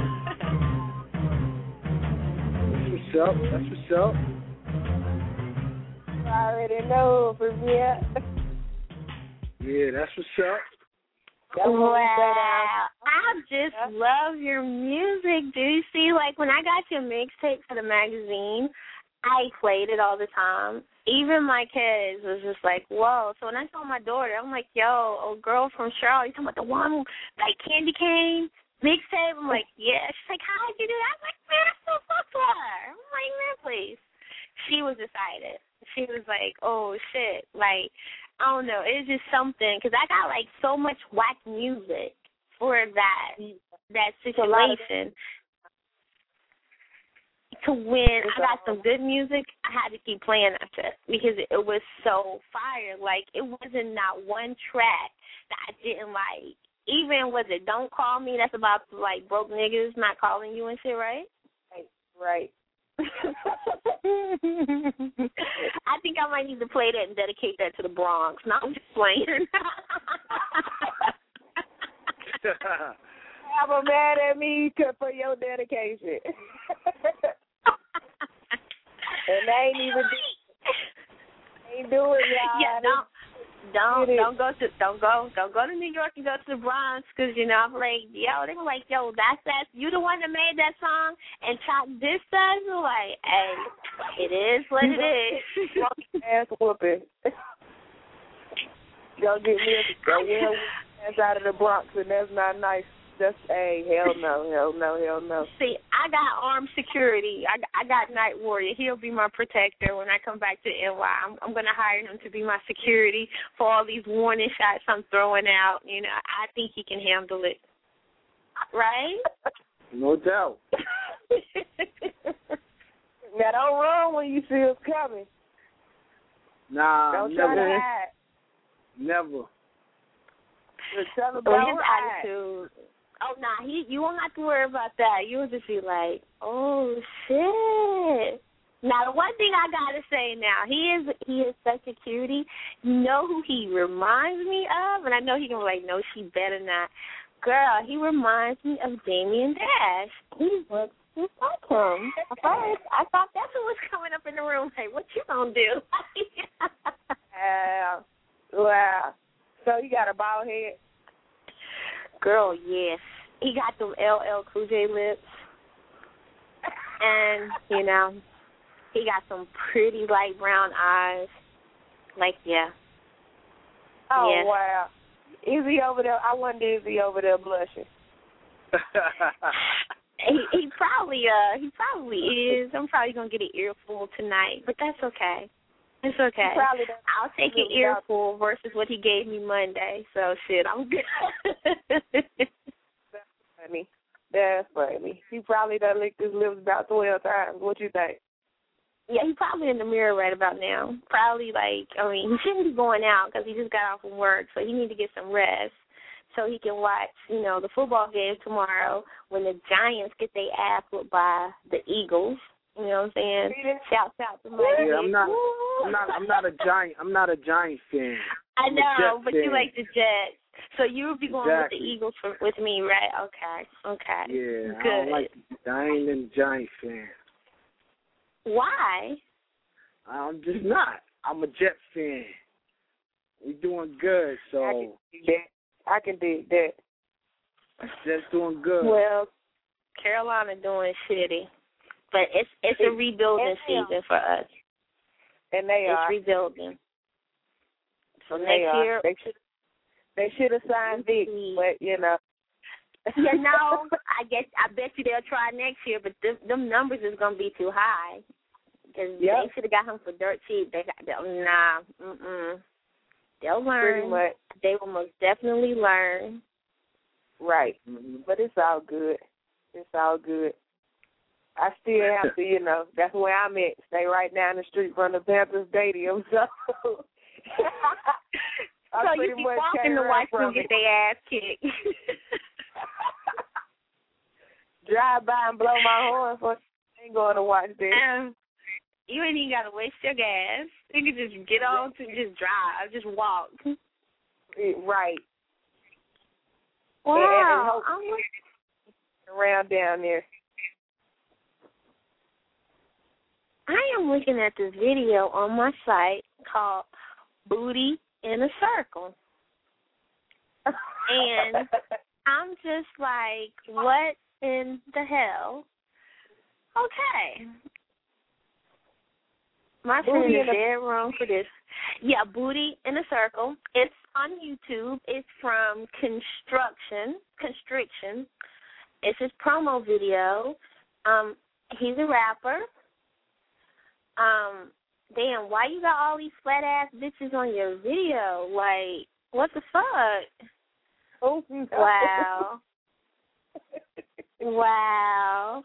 That's what's up. That's what's up. I already know from here. Yeah, that's what's up. Wow, I just love your music, dude. See, like when I got your mixtape for the magazine, I played it all the time. Even my kids was just like, whoa. So when I saw my daughter, I'm like, yo, old girl from Charlotte, you talking about the one like Candy Cane mixtape? I'm like, yeah. She's like, how'd you do that? I'm like, man, I still fuck with her. I'm like, man, please. She was excited. She was like, oh shit, like. I don't know. It's just something because I got like so much whack music for that situation. To when I got some good music, I had to keep playing after because it was so fire. Like it wasn't not one track that I didn't like. Even was it "Don't Call Me"? That's about like broke niggas not calling you and shit, right? Right. I think I might need to play that and dedicate that to the Bronx. No, I'm just playing. I'm mad at me for your dedication. And they ain't even ain't doing y'all. Yeah, don't go to New York and go to the Bronx because I'm like, yo, they were like, yo, that's you the one that made that song and Chop this us. I'm like, hey, it is what it is. Ass whooping. Y'all get me ass out of the Bronx and that's not nice. That's hell no. See, I got armed security. I got Night Warrior. He'll be my protector when I come back to NY. I'm going to hire him to be my security for all these warning shots I'm throwing out. I think he can handle it. Right? No doubt. Now, don't run when you see us coming. Nah, don't never. Try to hide. Never. Just tell him about his attitude. Oh, nah, you won't have to worry about that. You'll just be like, oh, shit. Now, the one thing I got to say now, he is such a cutie. You know who he reminds me of? And I know he can be like, no, she better not. Girl, he reminds me of Damian Dash. He looks just like him. I thought that's what was coming up in the room. Hey, what you gonna do? Wow. So you got a bald head? Girl, yes. He got them LL Cool J lips. And, he got some pretty light brown eyes. Like, yeah. Oh, yes. wow. Is he over there? I wonder if he over there blushing. he probably is. I'm probably going to get an earful tonight, but that's okay. It's okay. I'll take an earful versus what he gave me Monday. So, shit, I'm good. That's funny. He probably done licked his lips about 12 times. What you think? Yeah, he's probably in the mirror right about now. Probably he shouldn't be going out because he just got off from work, so he need to get some rest so he can watch, the football game tomorrow when the Giants get their ass whooped by the Eagles. You know what I'm saying? Shout out to my I'm not a Giant fan. I know, but fan. you like the Jets. So you would be going with the Eagles with me, right? Okay. Yeah, good. I ain't a Giant fan. Why? I'm just not. I'm a Jets fan. We doing good, so I can dig that. Jets doing good. Well, Carolina doing shitty, but it's a rebuilding season for us. And it's rebuilding. So next year they should have signed Vic, but I bet you they'll try next year, but them numbers is gonna be too high. Because they should have got him for dirt cheap. They'll learn. Pretty much. They will most definitely learn. Right. Mm-hmm. But it's all good. It's all good. I still have to, that's where I'm at. Stay right down the street from the Panthers Stadium. So, so you be walking to watch them get their ass kicked. Drive by and blow my horn for ain't going to watch this. You ain't even got to waste your gas. You can just get on to just drive, just walk. Right. Wow. And around down there. I am looking at this video on my site called Booty in a Circle. And I'm just like, what in the hell? Okay. My friend is dead wrong for this. Yeah, Booty in a Circle. It's on YouTube. It's from Constriction. It's his promo video. He's a rapper. Damn, why you got all these flat ass bitches on your video? Like, what the fuck? Oh, no. Wow. Wow.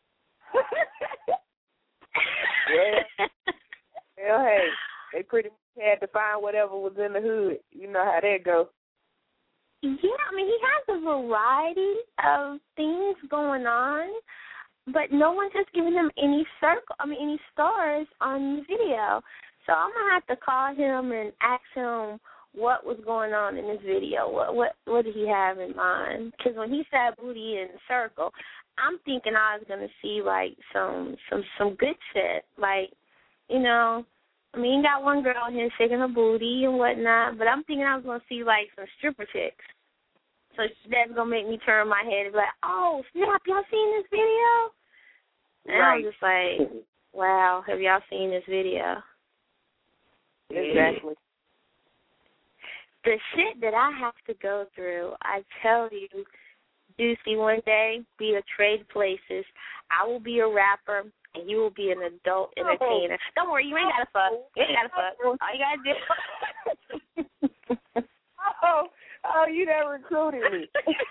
Well, hey, they pretty much had to find whatever was in the hood. You know how that goes. Yeah, I mean, he has a variety of things going on, but no one's just giving him any stars on the video. So I'm gonna have to call him and ask him what was going on in this video. What did he have in mind? Because when he said Booty in a Circle, I'm thinking I was gonna see like some good shit, like, I mean, you got one girl in here shaking her booty and whatnot, but I'm thinking I was going to see, like, some stripper chicks. So that's going to make me turn my head and be like, oh, snap, y'all seen this video? And right. I'm just like, wow, have y'all seen this video? Exactly. The shit that I have to go through, I tell you, Juicy, one day, we will trade places. I will be a rapper, and you will be an adult entertainer. Don't worry, you ain't got to fuck. You ain't got to fuck. All you got to do. Oh, you done recruited me.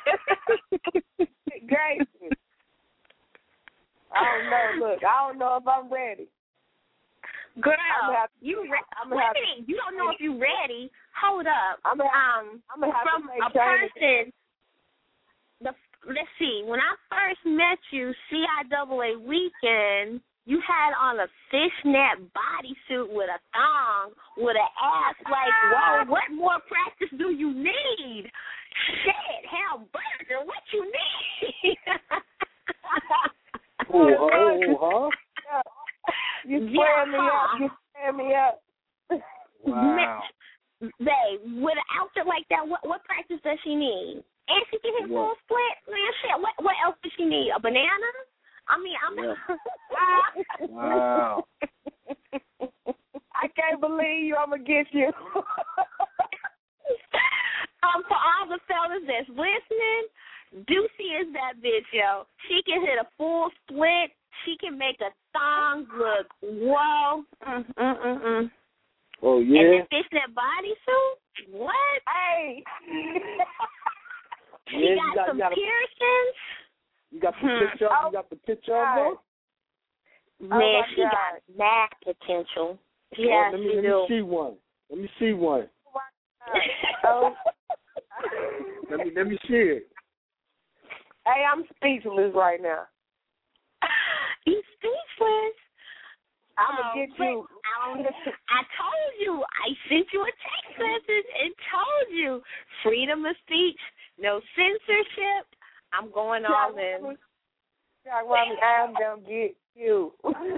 Great. I don't know if I'm ready. Girl, you don't know if you're ready. Hold up. I'm gonna have from to a person. Let's see. When I first met you, CIAA weekend, you had on a fishnet bodysuit with a thong, with an ass like, whoa, what more practice do you need? Shit, hell, burger, what you need? You square me up. Wow. Babe, with an outfit like that, what practice does she need? And she can hit full split. Man, shit, what else does she need? A banana? I mean, Wow. I can't believe you. I'm going to get you. For all the fellas that's listening, Deucey is that bitch, yo. She can hit a full split. She can make a thong look, whoa. Oh, yeah? And that fishnet bodysuit? What? Hey. She got some piercings. You got the picture? You got the picture of her? Man, she got mad potential. Yeah, let she me do. see one. Let me see one. Oh. Let me see it. Hey, I'm speechless right now. You speechless? I'm gonna get you. I told you. I sent you a text message and told you. Freedom of speech, no censorship. I'm going all in. I'm gonna get you.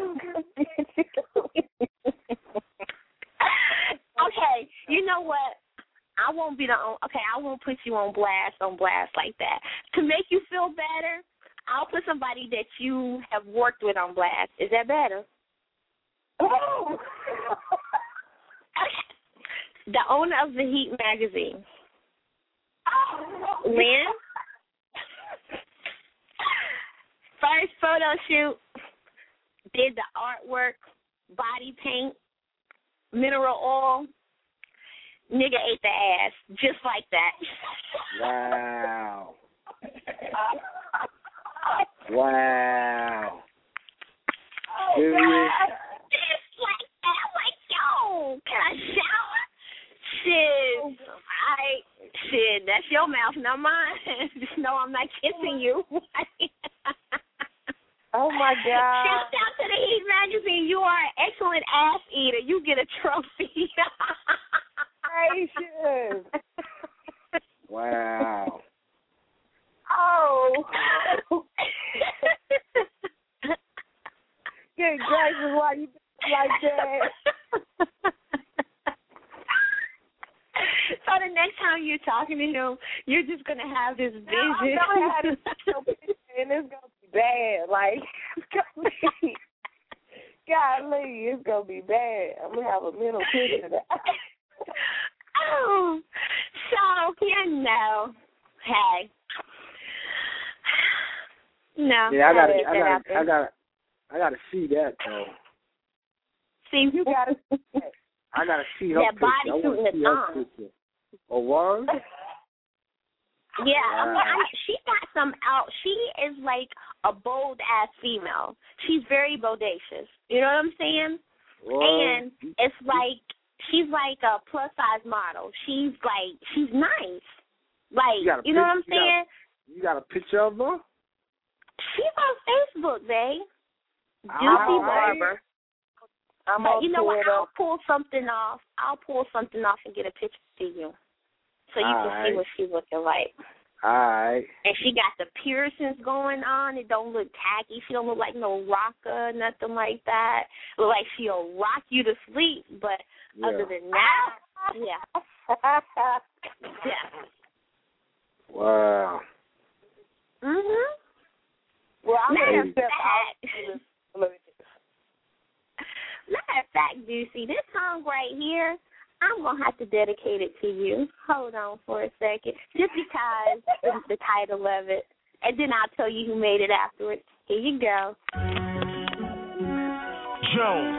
Okay, you know what? I won't be I won't put you on blast like that. To make you feel better, I'll put somebody that you have worked with on blast. Is that better? Oh. The owner of the Heat magazine. Lynn. First photo shoot, did the artwork, body paint, mineral oil. Nigga ate the ass just like that. Wow. Wow. Serious? Just like that. Like, yo, can I shower? Shit, that's your mouth, not mine. Just know I'm not kissing you. Oh, my God. Shout out to the Heat magazine. You are an excellent ass eater. You get a trophy. Wow. Oh. Good gracious, why you like that? So the next time you're talking to him, you're just going to have this vision. I'm going to have this vision, and it's going to be bad. Like, it's going to be, golly, it's going to be bad. I'm going to have a mental picture of that. Oh, so, hey. No. Yeah, I gotta see that though. See, you gotta. I gotta see her that body suit and the thong. Oh, what? Yeah, she got some out. She is like a bold ass female. She's very bodacious. You know what I'm saying? And it's like she's like a plus size model. She's nice. Like, you know what I'm saying? You got a picture of her? She's on Facebook, babe. Juicy Barber. But you know what? I'll pull something off and get a picture to you, so you can see what she's looking like. All right. And she got the piercings going on. It don't look tacky. She don't look like no rocker, nothing like that. Look like she'll rock you to sleep. But other than that, yeah. Wow. Mhm. Well, I'm matter of fact, Juicy, this song right here, I'm going to have to dedicate it to you. Hold on for a second. Just because it's the title of it. And then I'll tell you who made it afterwards. Here you go. Jones.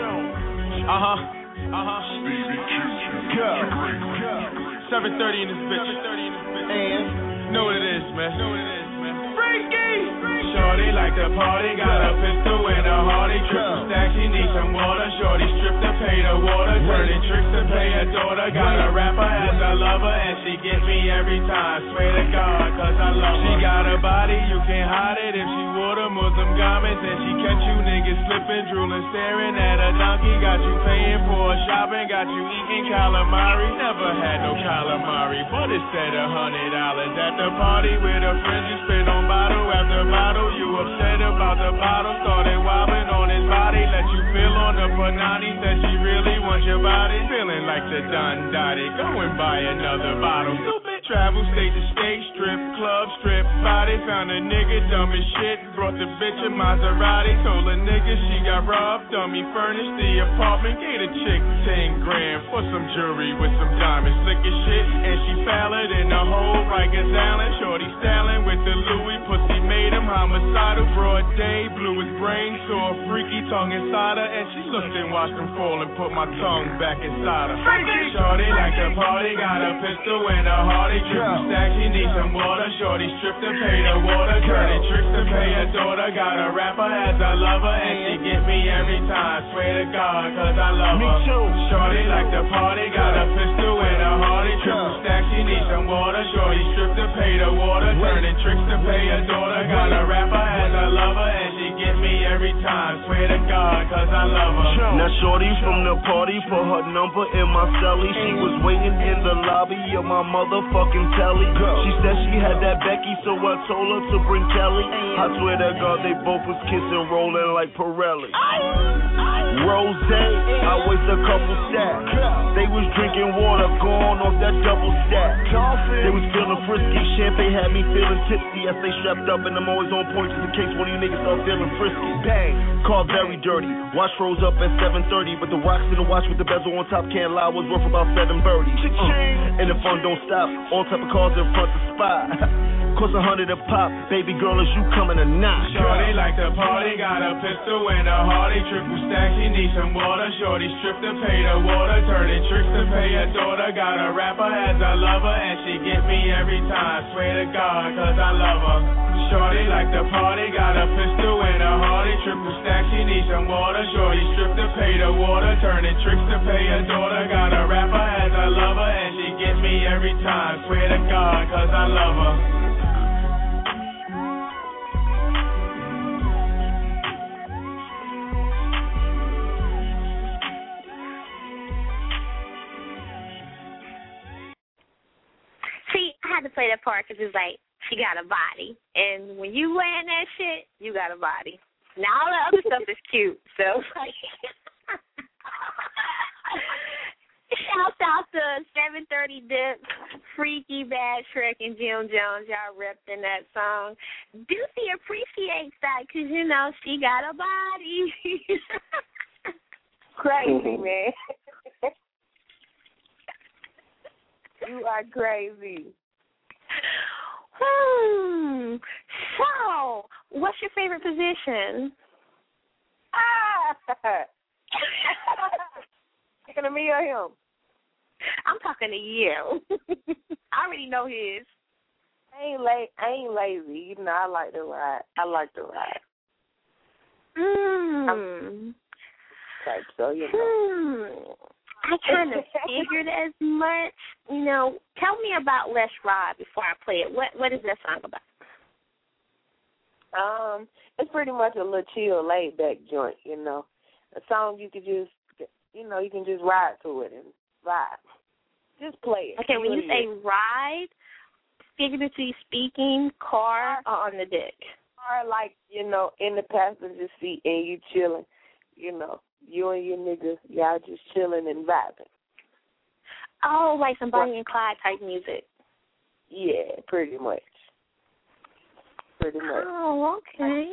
Go. 7:30 in this bitch. And know what it is, man. Freaky! Shorty like the party, got a pistol and a Harley. Triple stack, she needs some water. Shorty stripped to pay the water. Turning tricks to pay her daughter. Got a rapper as a lover, and she get me every time. Swear to God, cause I love her. She got a body, you can't hide it. If she wore the Muslim garments, and she catch you niggas slipping, drooling, staring at a donkey. Got you paying for shopping, got you eating calamari. Never had no calamari, but instead $100 at the party with a friend. You spit on bottle after bottle. You upset about the bottle, started wobbling on his body. Let you feel on the panani, said she really wants your body. Feeling like the Don Dottie, go and buy another bottle. Stupid. Travel state to state, strip club, strip body. Found a nigga dumb as shit, brought the bitch a Maserati. Told a nigga she got robbed, dummy furnished the apartment. Gave the chick 10 grand for some jewelry with some diamonds. Slick as shit, and she falled in the hole, Rikers Island. Shorty styling with the Louis, pussy made him homicidal. Broad day, blew his brain, saw a freaky tongue inside her. And she looked and watched him fall and put my tongue back inside her. Shorty like the party, got a pistol and a Harley. triple stack, she need some water. Shorty strip to pay the water, turning tricks to pay her daughter. Got a rapper as a lover, and she get me every time. Swear to God, cause I love her. Shorty like the party, got a pistol and a hardy. Triple stack, she need some water. Shorty strip to pay the water, turning tricks to pay her daughter. Got a rapper as a lover, and she get me every time. Swear to God, cause I love her. Now shorty from the party for her number in my celly. She was waiting in the lobby of my motherfucking telly. She said she had that Becky, so I told her to bring Kelly. I swear to God, they both was kissing, rolling like Pirelli. Rose, I waste a couple stacks. They was drinking water, going off that double stack. They was feeling frisky, champagne had me feeling tipsy. I stay strapped up and I'm always on point just in case one of you niggas start feeling frisky. Bang, car very dirty. Watch froze up at 7:30, but the rocks in the watch with the bezel on top, can't lie, was worth about 7 birdies. And the fun don't stop, all type of cars in front the spot. Cost $100 a pop, baby girl, is you coming or not? Shorty like the party, got a pistol and a hardy. Triple stack, she need some water. Shorty strip to pay the water, turning tricks to pay her daughter. Got a rapper as a lover, and she get me every time. Swear to God, cause I love her. Shorty like the party, got a pistol and a hardy. Triple stack, she need some water. Shorty strip to pay the water, turning tricks to pay her daughter. Got a rapper as a lover, and she get me every time. Swear to God, cause I love her. See, I had to play that part because it's like, she got a body. And when you wearing that shit, you got a body. Now, all the other stuff is cute. So, like, shouts out to 730 Dip, Freaky, Bad Shrek, and Jim Jones. Y'all repped in that song. Deucey appreciates that because, you know, she got a body. Crazy, man. You are crazy. So, what's your favorite position? Talking to me or him? I'm talking to you. I already know his. I ain't lazy. You know, I like to ride. Type, so you know. I kind of figured as much. You know, tell me about Let's Ride before I play it. What is that song about? It's pretty much a little chill, laid back joint. You know, a song you could just, you know, you can just ride to it and vibe. Just play it. Okay, when you say ride, figuratively speaking, car or on the deck? Car, like, you know, in the passenger seat and you chilling, you know. You and your nigga, y'all just chilling and vibing. Oh, like some Bonnie and Clyde type music. Yeah, pretty much. Oh, okay.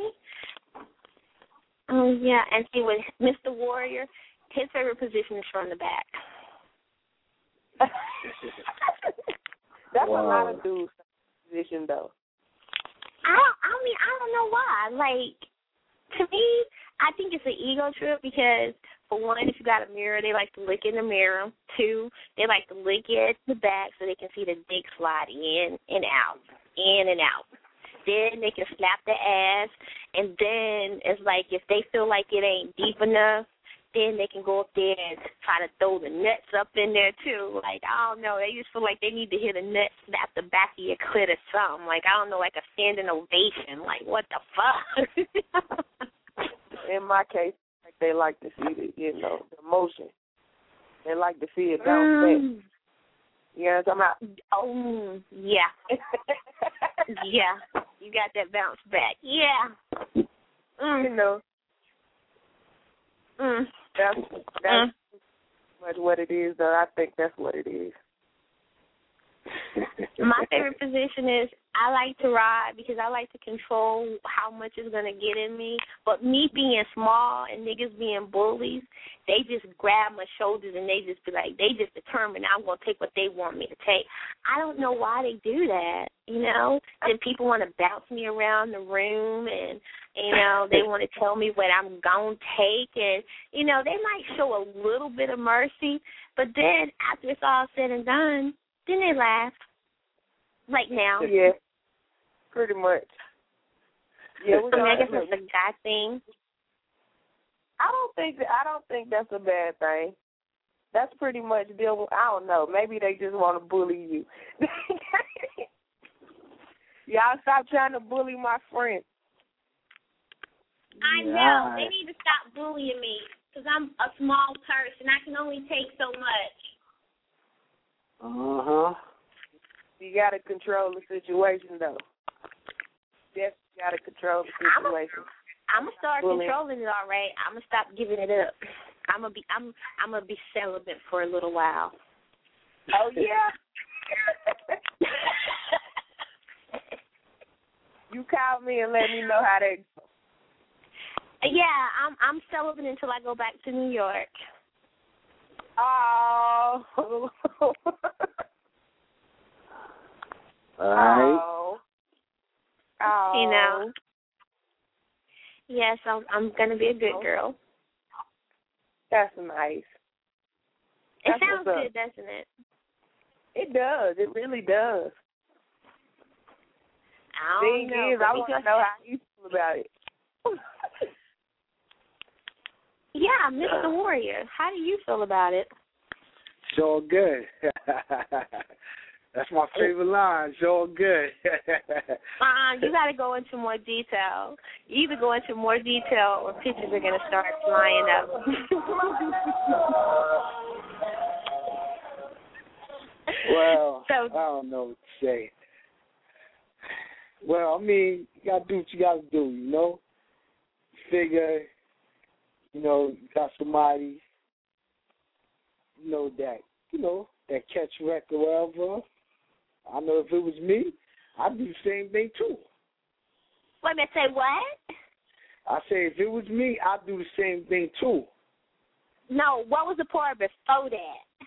Oh, yeah, and see, with Mr. Warrior, his favorite position is from the back. That's a lot of dudes' position, though. I don't know why. Like, to me, I think it's an ego trip because, for one, if you got a mirror, they like to look in the mirror. 2, they like to look at the back so they can see the dick slide in and out. Then they can slap the ass, and then it's like if they feel like it ain't deep enough, then they can go up there and try to throw the nuts up in there, too. Like, I don't know. They just feel like they need to hit a nut, slap the back of your clit or something. Like, I don't know, like a standing ovation. Like, what the fuck? In my case, like they like to see the, you know, the motion. They like to see it bounce back. You know what I'm talking about? Oh, yeah. Yeah. You got that bounce back. Yeah. You know. That's much what it is, though. I think that's what it is. My favorite position is I like to ride because I like to control how much is going to get in me. But me being small and niggas being bullies, they just grab my shoulders and they just be like, they just determine I'm going to take what they want me to take. I don't know why they do that, you know. Then people want to bounce me around the room and, you know, they want to tell me what I'm going to take. And, you know, they might show a little bit of mercy, but then after it's all said and done, then they laugh. Like now? Yeah, pretty much. Yeah, we're I gonna. guess it's a guy thing. I don't think that's a bad thing. That's pretty much deal with. I don't know. Maybe they just want to bully you. Y'all stop trying to bully my friend. I know. They need to stop bullying me because I'm a small person. I can only take so much. You got to control the situation, though. Definitely got to control the situation. I'm gonna start controlling it. All right. I'm gonna stop giving it up. I'm gonna be celibate for a little while. Oh yeah. You call me and let me know how that goes. Yeah, I'm celibate until I go back to New York. Oh. All right. Oh. You know. Yes, I'm gonna be a good girl. That's nice. It sounds good, doesn't it? It does. It really does. I don't know. I want to know how you feel about it. Yeah, Mr. Warrior. How do you feel about it? So good. That's my favorite line. So good. You got to go into more detail. You either go into more detail or pictures are going to start flying up. Well, I don't know what to say. Well, I mean, you got to do what you got to do, you know? Figure, you know, you got somebody, that catch wreck or whatever. I know if it was me, I'd do the same thing too. Wait a minute, say what? I say if it was me, I'd do the same thing too. No, what was the part before that?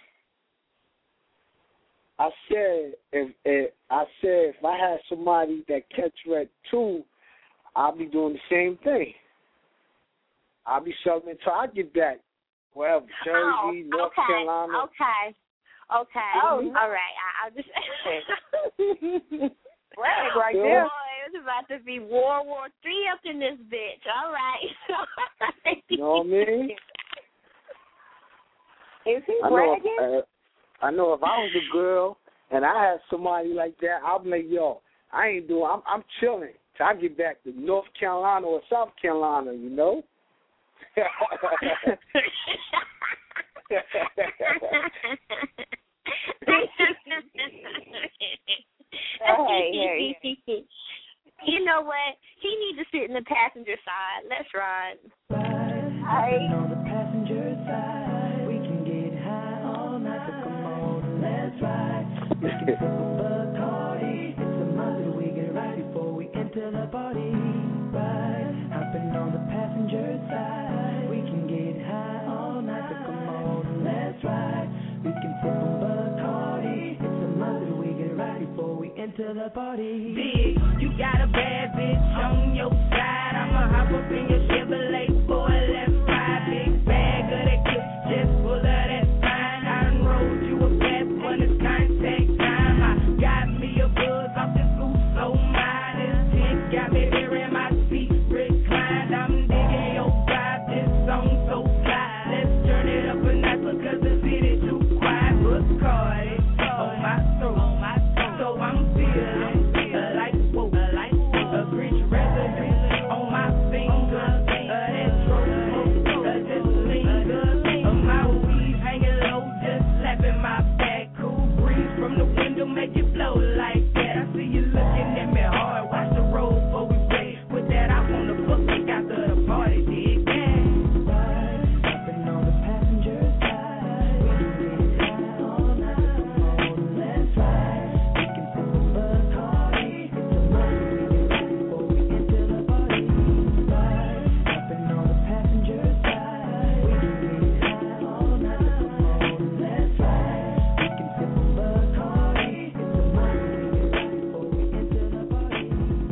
I said if I had somebody that catch wreck too, I'll be doing the same thing. I'll be selling until I get back. Wherever, Jersey, North Carolina. Okay. Oh, all right. I'll just brag right there. Boy, it's about to be World War III up in this bitch. All right. You know what I mean? Is he bragging? I know if I was a girl and I had somebody like that, I'd be like, yo, I'm chilling till I get back to North Carolina or South Carolina, you know? Hey. You know what? He needs to sit in the passenger side. Let's ride. Hey. On the passenger side, we can get high all night. So come on, let's ride. We can sip a Bacardi. It's a must that we get right before we enter the party. Right, hopping on the passenger side, we can get high all night. So come on, let's ride. We can sip a Bacardi. It's a must that we get right before we enter the party. Big, you got a bad bitch on your side. I'ma hop up in your Chevrolet, boy, let's ride. Big bag of that kick, just full of that fine. I done rolled you a fast one, it's contact time. I got me a buzz off this goose, so mine. This chick got me there in my seat, reclined. I'm digging your vibe, this song so fly. Let's turn it up a notch because the city too quiet. But Cardi on my throat, so I'm feeling like whoa, like a rich resident on my finger. That throat just linger. My weave hanging low, just slapping my back. Cool breeze from the window, make it blow like that. I see you looking at me hard, watch the road before we play. With that, I wanna book it after the party, dig that. Hopping on the passenger side, we can get high all night. So come on, let's ride. We can sip a Bacardi. It's a must that we get right before we enter the party. Right, hopping on the passenger side, we can get high all night. So come on, let's ride. We can sip a Bacardi. It's a must that we get right before we enter the party.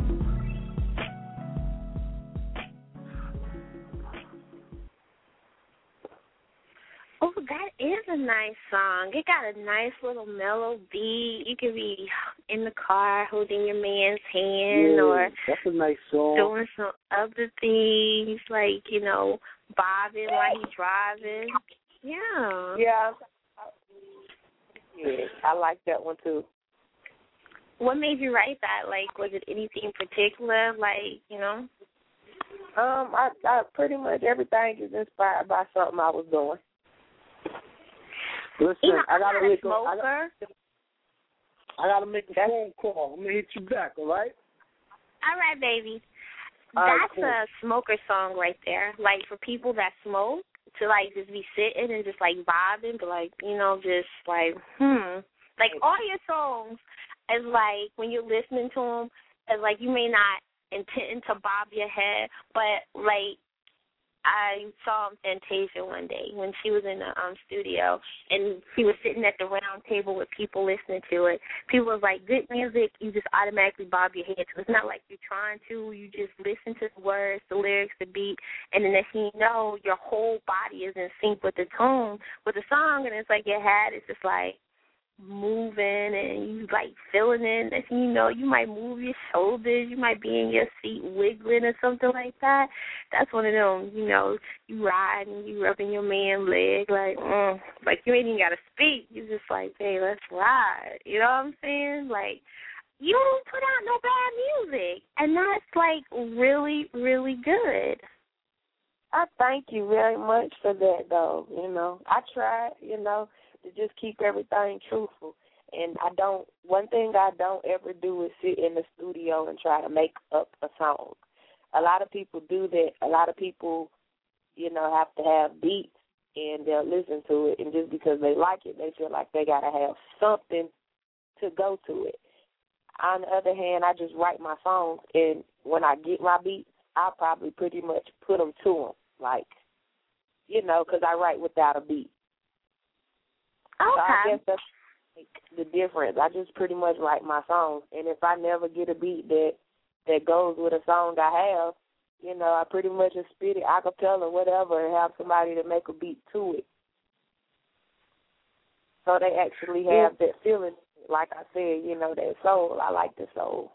Oh, that is a nice song. It got a nice little mellow beat. You can be in the car holding your man's hand, or that's a nice song. doing some other things, like, you know, bobbing while he's driving. Yeah. Yeah, I like that one too. What made you write that? Like, was it anything particular? Like, you know? I pretty much everything is inspired by something I was doing. Listen, You know, I gotta I'm not a make smoker. I gotta make a phone call. I'm gonna hit you back, all right? All right, baby. All right, That's cool. a smoker song right there. Like, for people that smoke, to, like, just be sitting and just, like, vibing, but, like, you know, just, like, Like, all your songs is, like, when you're listening to them, is, like, you may not intend to bob your head, but, like, I saw Fantasia one day when she was in the studio, and she was sitting at the round table with people listening to it. People was like, good music, you just automatically bob your head. So it's not like you're trying to. You just listen to the words, the lyrics, the beat, and then next thing you know, your whole body is in sync with the tone, with the song, and it's like your head is just like moving and you like feeling it. Next thing you know, you might move your shoulders, you might be in your seat wiggling or something like that. That's one of them, you know, you riding, you rubbing your man's leg, like you ain't even gotta speak. You just like, hey, let's ride. You know what I'm saying? Like, you don't put out no bad music, and that's like really, really good. I thank you very much for that, though. You know, I try, you know, to just keep everything truthful. And one thing I don't ever do is sit in the studio and try to make up a song. A lot of people do that. A lot of people, you know, have to have beats and they'll listen to it. And just because they like it, they feel like they got to have something to go to it. On the other hand, I just write my songs. And when I get my beats, I'll probably pretty much put them to them. Like, you know, because I write without a beat. Okay. So I guess that's the difference. I just pretty much write my songs, and if I never get a beat that goes with a song I have, you know, I pretty much just spit it a cappella or whatever and have somebody to make a beat to it. So they actually have that feeling, like I said, you know, that soul. I like the soul.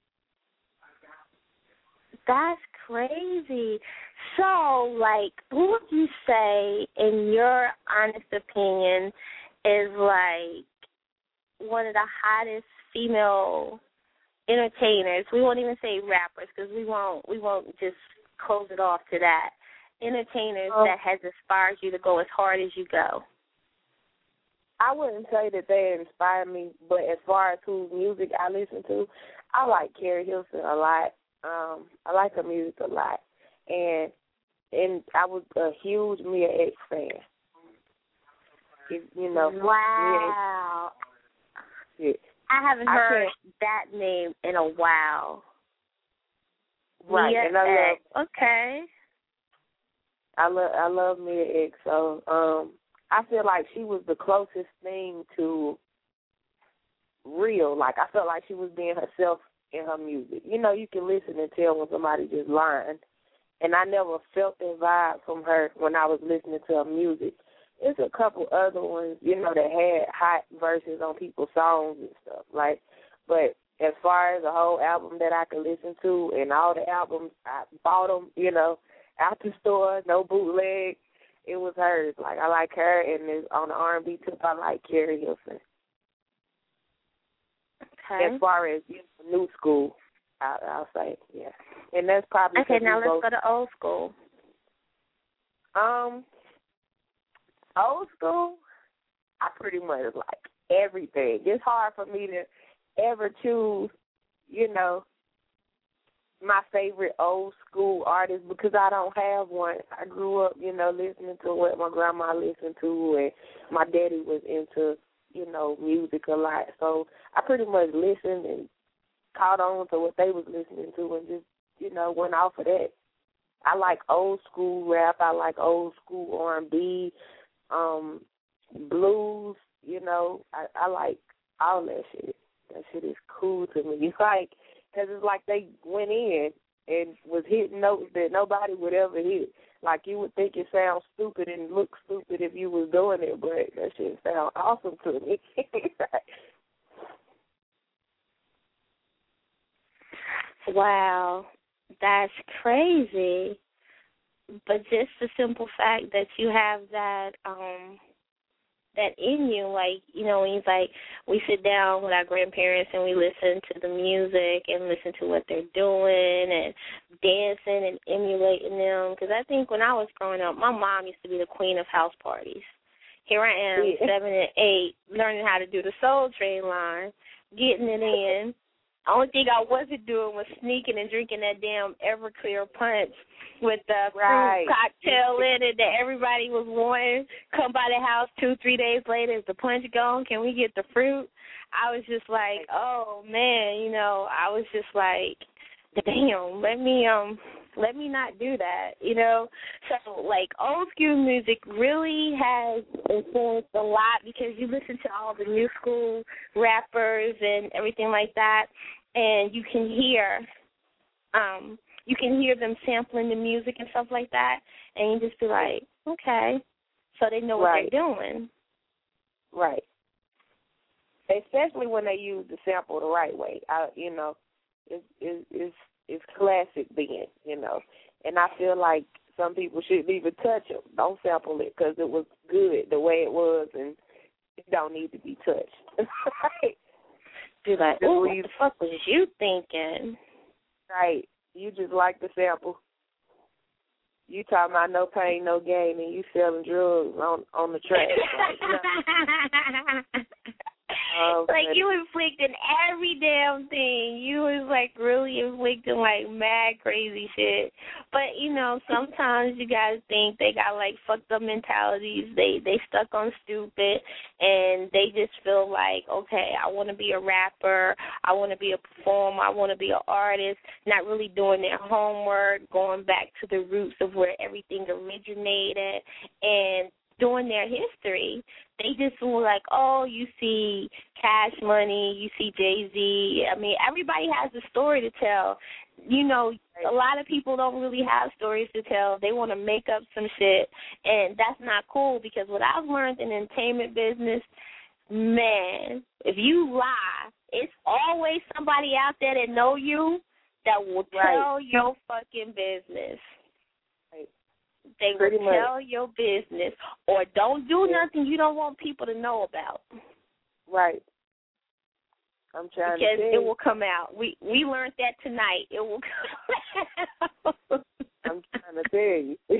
That's crazy. So, like, who would you say, in your honest opinion, is, like, one of the hottest female entertainers? We won't even say rappers because we won't just close it off to that. Entertainers that has inspired you to go as hard as you go. I wouldn't say that they inspire me, but as far as whose music I listen to, I like Carrie Hilson a lot. I like her music a lot. And I was a huge Mia X fan. You know. Wow. Yeah. I haven't heard that name in a while. Right. Mia and I X. Okay. I love Mia X. So I feel like she was the closest thing to real. Like, I felt like she was being herself in her music. You know, you can listen and tell when somebody just lying. And I never felt that vibe from her when I was listening to her music. There's a couple other ones, you know, that had hot verses on people's songs and stuff. Like, but as far as a whole album that I could listen to, and all the albums, I bought them, you know, out the store, no bootleg. It was hers. Like, I like her, and on the R&B tip, I like Carrie Hilson. Okay. As far as new school, I'll say, yeah. And that's probably okay. Now let's go to old school. Old school, I pretty much like everything. It's hard for me to ever choose, you know, my favorite old school artist because I don't have one. I grew up, you know, listening to what my grandma listened to, and my daddy was into, you know, music a lot. So I pretty much listened and caught on to what they was listening to and just, you know, went off of that. I like old school rap. I like old school R&B, blues, you know. I like all that shit. That shit is cool to me. Like, because it's like they went in and was hitting notes that nobody would ever hit. Like, you would think it sounds stupid and look stupid if you was doing it, but that shit sound awesome to me. Wow, that's crazy. But just the simple fact that you have that that in you, like, you know, when he's like, we sit down with our grandparents and we listen to the music and listen to what they're doing and dancing and emulating them. Because I think when I was growing up, my mom used to be the queen of house parties. Here I am, 7 and 8, learning how to do the Soul Train line, getting it in. The only thing I wasn't doing was sneaking and drinking that damn Everclear punch with the fruit cocktail in it that everybody was wanting. Come by the house 2-3 days later, is the punch gone? Can we get the fruit? I was just like, oh man, you know, I was just like, damn, let me not do that, you know. So like old school music really has influenced a lot because you listen to all the new school rappers and everything like that, and you can hear them sampling the music and stuff like that, and you just be like, okay, so they know what they're doing. Right. Especially when they use the sample the right way. You know, it's classic then, you know. And I feel like some people shouldn't even touch it. Don't sample it because it was good the way it was, and it don't need to be touched. Right? Be like, oh, what the fuck was you thinking? Right. You just like the sample. You talking about no pain, no gain, and you selling drugs on the track. Like you inflicting every damn thing. You was like really inflicting like mad crazy shit. But you know, sometimes you guys think they got like fucked up mentalities. They stuck on stupid, and they just feel like, okay, I want to be a rapper, I want to be a performer, I want to be an artist. Not really doing their homework, going back to the roots of where everything originated, and doing their history. They just were like, oh, you see Cash Money, you see Jay-Z. I mean, everybody has a story to tell. You know, a lot of people don't really have stories to tell. They want to make up some shit, and that's not cool because what I've learned in the entertainment business, man, if you lie, it's always somebody out there that know you that will tell your fucking business. They will tell your business or don't do nothing you don't want people to know about. Right. I'm trying because to it will come out. We learned that tonight. It will come out. I'm trying to tell you.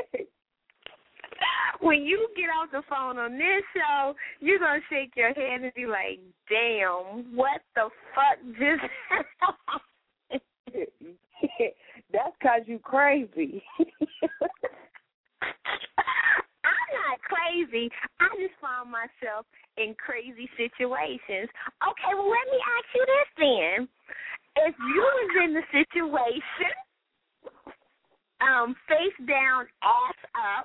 When you get off the phone on this show, you're going to shake your head and be like, damn, what the fuck just happened? That's because you crazy. I'm not crazy. I just found myself in crazy situations. Okay, well, let me ask you this then. If you was in the situation, face down, ass up,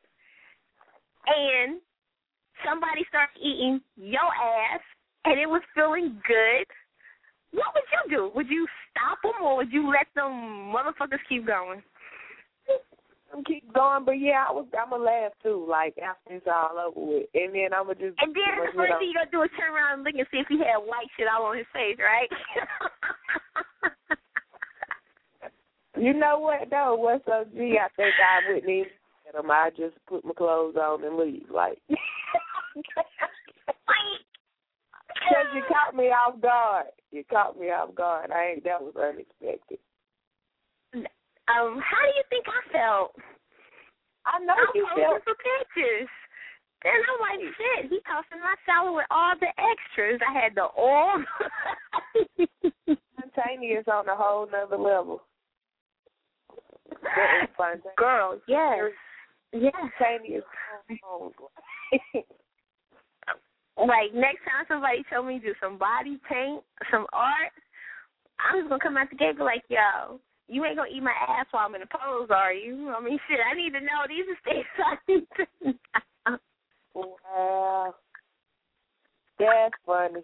and somebody started eating your ass and it was feeling good, what would you do? Would you stop them or would you let them motherfuckers keep going? Keep going, but yeah, I'm going to laugh too, like after it's all over with. And then I'm going to just... And then the first thing you're going to do is turn around and look and see if he had white shit all on his face, right? You know what, though? What's up, G? I think I wouldn't even get him. I just put my clothes on and leave, like... Because you caught me off guard. You caught me off guard. That was unexpected. How do you think I felt? I know you felt. For pictures. Then I'm like, shit, he tossing my salad with all the extras. I had the oil. Spontaneous on a whole nother level. Girl, yes. Yes. Spontaneous. Like, next time somebody told me to do some body paint, some art, I'm just going to come out the gate and be like, yo, you ain't going to eat my ass while I'm in the pose, are you? I mean, shit, I need to know. These are things I need to know. Wow. That's funny.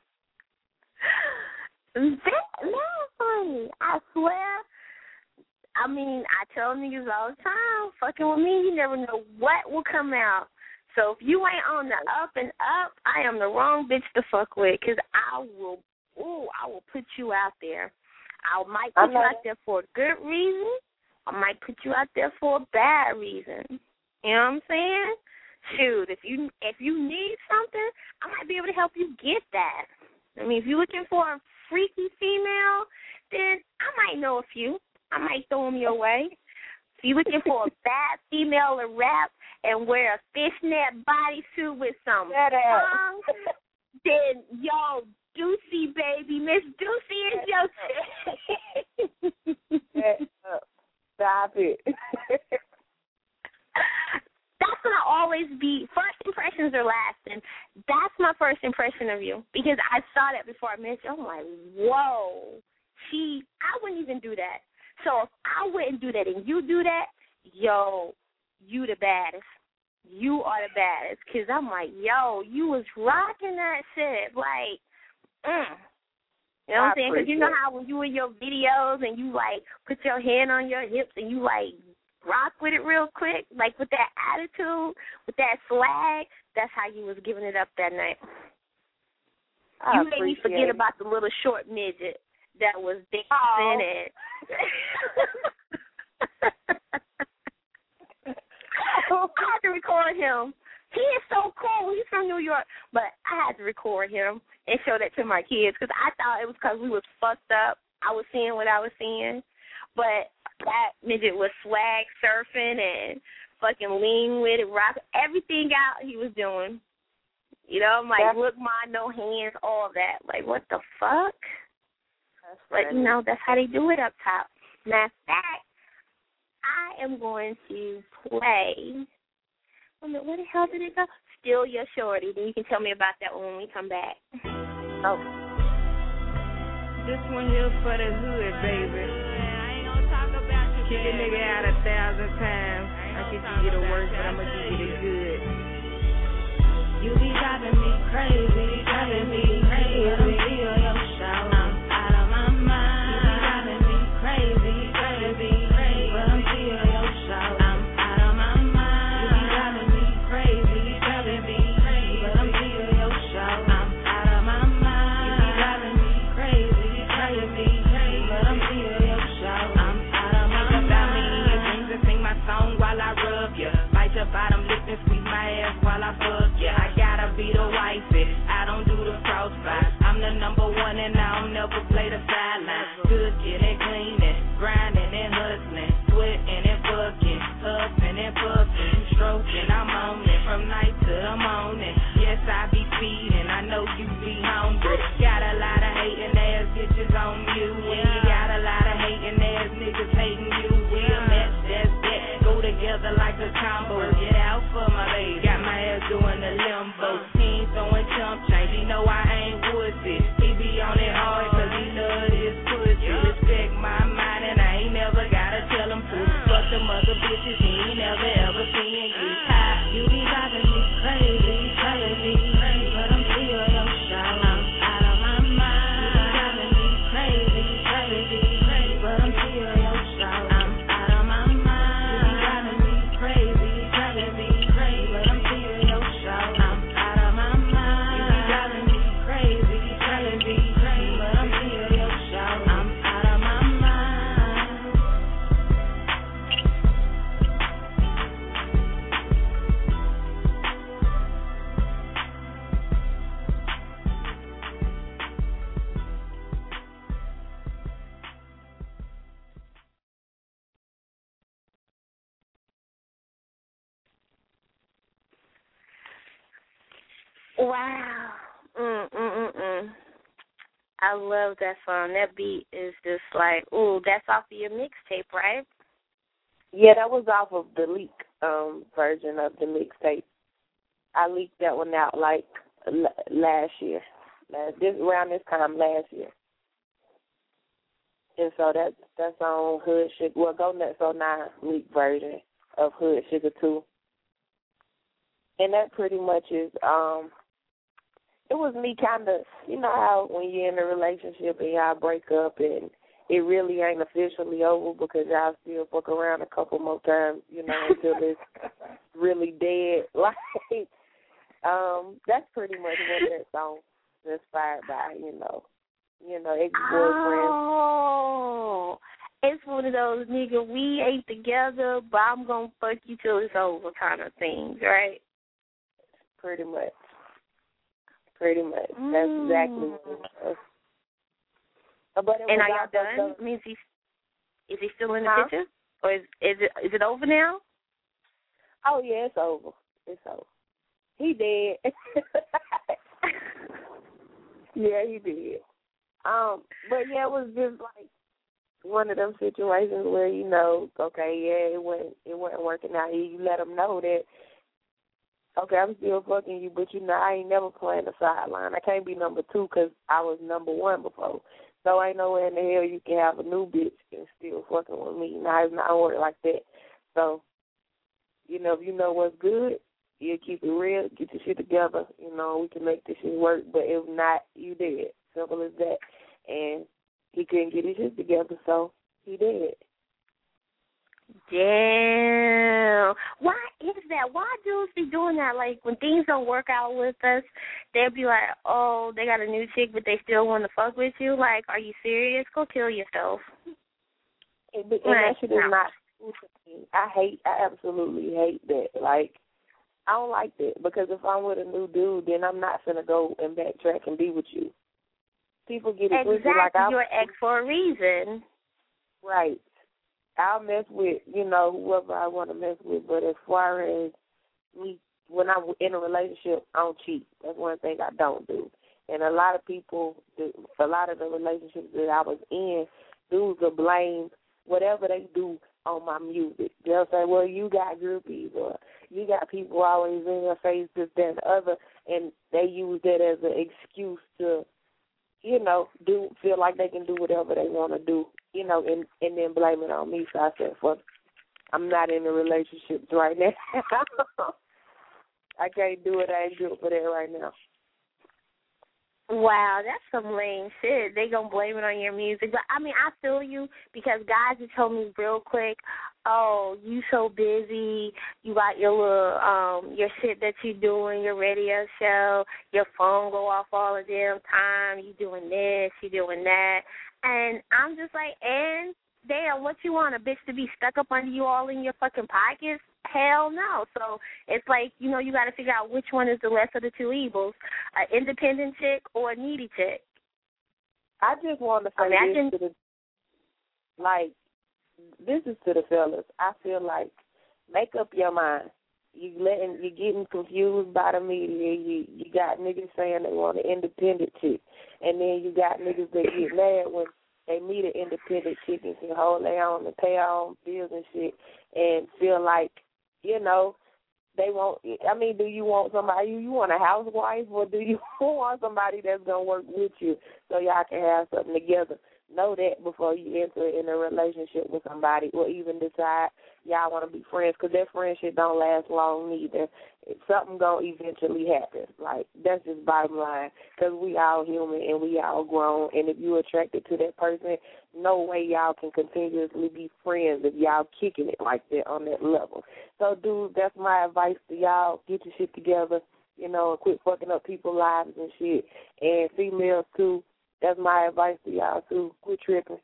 That's funny. I swear. I mean, I tell niggas all the time, fucking with me, you never know what will come out. So if you ain't on the up and up, I am the wrong bitch to fuck with because I will put you out there. I might put you out there for a good reason. I might put you out there for a bad reason. You know what I'm saying? Shoot, if you need something, I might be able to help you get that. I mean, if you're looking for a freaky female, then I might know a few. I might throw them your way. If you're looking for a bad female to rap and wear a fishnet bodysuit with some tongue, then yo, Juicy baby, Miss Juicy is your Stop it. That's going to always be, first impressions are last, and that's my first impression of you, because I saw that before I met you. I'm like, whoa, I wouldn't even do that. So if I wouldn't do that and you do that, yo, you the baddest. You are the baddest, because I'm like, yo, you was rocking that shit, like, You know what I'm saying? Because you know how when you in your videos and you, like, put your hand on your hips and you, like, rock with it real quick, like with that attitude, with that swag, that's how you was giving it up that night. You made me forget about the little short midget that was dancing and I had to record him. He is so cool. He's from New York, but I had to record him and show that to my kids because I thought it was because we was fucked up. I was seeing what I was seeing, but that midget was swag surfing and fucking lean with it, rock everything out he was doing. You know, I'm like, look, ma, no hands, all that. Like, what the fuck? But, you know, that's how they do it up top. Matter of fact, I am going to play. Where the hell did it go? Still Your Shorty. Then you can tell me about that when we come back. Oh. This one here for the hood, baby. I ain't gonna talk about you. Kick a nigga out 1,000 times. I can give you the worst, but I'm gonna give you the good. You be driving me crazy, driving me crazy. Let 'em feel your shout. I'm out of my mind. You be driving me crazy, driving me crazy. Let 'em feel your shout. I'm out of my mind. You be driving me crazy, driving me crazy. Let 'em feel your shout. I'm out of my mind. You be driving me crazy, driving me crazy. Let 'em feel your shout. I'm out of my mind. Think about me in your dreams and sing my song while I rub ya. Bite your bottom lip and squeeze my ass while I fuck ya. I gotta be the wifey. I don't do the crossfire. I'm the number one and I'll never play the sideline. Cooking and cleaning, grinding and hustling, sweating and fucking, huffing and puffing, stroking. I'm on it from night to the morning. Yes, I be feeding. I know you be hungry. Got a lot of hating ass bitches on you. When you got a lot of hating ass niggas hating you, we'll match that. Go together like a combo. Get out for my baby. Got my ass doing the limbo. He ain't throwing chump change. He know I ain't woodsy. He be on it hard cause he love this pussy. Respect my mind and I ain't never gotta tell him to. Fuck them other bitches, he ain't never ever seen you. You be driving me crazy, driving me crazy. But I'm feel your shout. I'm out of my mind. You be driving me crazy, driving me crazy. But I'm feel your shout. I'm out of my mind. You be driving me crazy, driving me crazy. But I'm feel your shout. I'm out of my mind. You be driving me crazy, driving me crazy. But I'm feel your shout. I'm out of my mind. Wow. I love that song. That beat is just like, ooh, that's off of your mixtape, right? Yeah, that was off of the leak version of the mixtape. I leaked that one out like last year, around this time last year. And so that's on Hood Sugar. Well, Go Nuts 09 leak version of Hood Sugar 2. And that pretty much is, it was me kind of, you know how when you're in a relationship and y'all break up and it really ain't officially over because y'all still fuck around a couple more times, you know, until it's really dead. Like, that's pretty much what that song is inspired by, you know. ex-boyfriend. Oh, it's one of those nigga, we ain't together, but I'm gonna fuck you till it's over kind of things, right? Pretty much. That's exactly what it was. But it and was are y'all done? I mean, is he still in the picture, or is it over now? Oh yeah, it's over. He dead. Yeah, he did. But yeah, it was just like one of them situations where okay, yeah, it wasn't working out. You let him know that, okay, I'm still fucking you, but I ain't never playing the sideline. I can't be number 2 because I was number 1 before. So ain't nowhere in the hell you can have a new bitch and still fucking with me. Now it's not working like that. So, if you know what's good, you keep it real, get your shit together. We can make this shit work. But if not, you dead. Simple as that. And he couldn't get his shit together, so he did. Damn. Why is that? Why dudes be doing that? Like, when things don't work out with us, they'll be like, oh, they got a new chick, but they still want to fuck with you? Like, are you serious? Go kill yourself. And that shit is not cool to me. I absolutely hate that. Like, I don't like that, because if I'm with a new dude, then I'm not finna go and backtrack and be with you. People get it twisted. Exactly, you're an ex for a reason. Right. I'll mess with, whoever I want to mess with, but as far as me, when I'm in a relationship, I don't cheat. That's one thing I don't do. And a lot of people, a lot of the relationships that I was in, dudes will blame whatever they do on my music. They'll say, well, you got groupies, or you got people always in your face, this, that, and the other, and they use that as an excuse to, feel like they can do whatever they want to do, and then blame it on me. So I said, fuck, I'm not in a relationship right now. I can't do it. I ain't good for that right now. Wow, that's some lame shit. They gonna blame it on your music. But, I feel you, because guys have told me real quick, oh, you so busy, you got your little, your shit that you doing, your radio show, your phone go off all the damn time, you doing this, you doing that. And I'm just like, and damn, what you want, a bitch to be stuck up under you all in your fucking pockets? Hell no. So it's like, you got to figure out which one is the less of the two evils, an independent chick or a needy chick. I just want to say this is to the fellas. I feel like, make up your mind. You're getting confused by the media. You got niggas saying they want an independent chick, and then you got niggas that get mad when they meet an independent chick and can hold their own and pay their own bills and shit, and feel like, they want, do you want somebody, you want a housewife, or do you want somebody that's going to work with you so y'all can have something together? Know that before you enter in a relationship with somebody, or even decide y'all want to be friends, because that friendship don't last long neither. Something going to eventually happen. Like, that's just bottom line, because we all human and we all grown, and if you're attracted to that person, no way y'all can continuously be friends if y'all kicking it like that on that level. So, dude, that's my advice to y'all. Get your shit together, and quit fucking up people's lives and shit. And females, too, that's my advice to y'all, too. Quit tripping.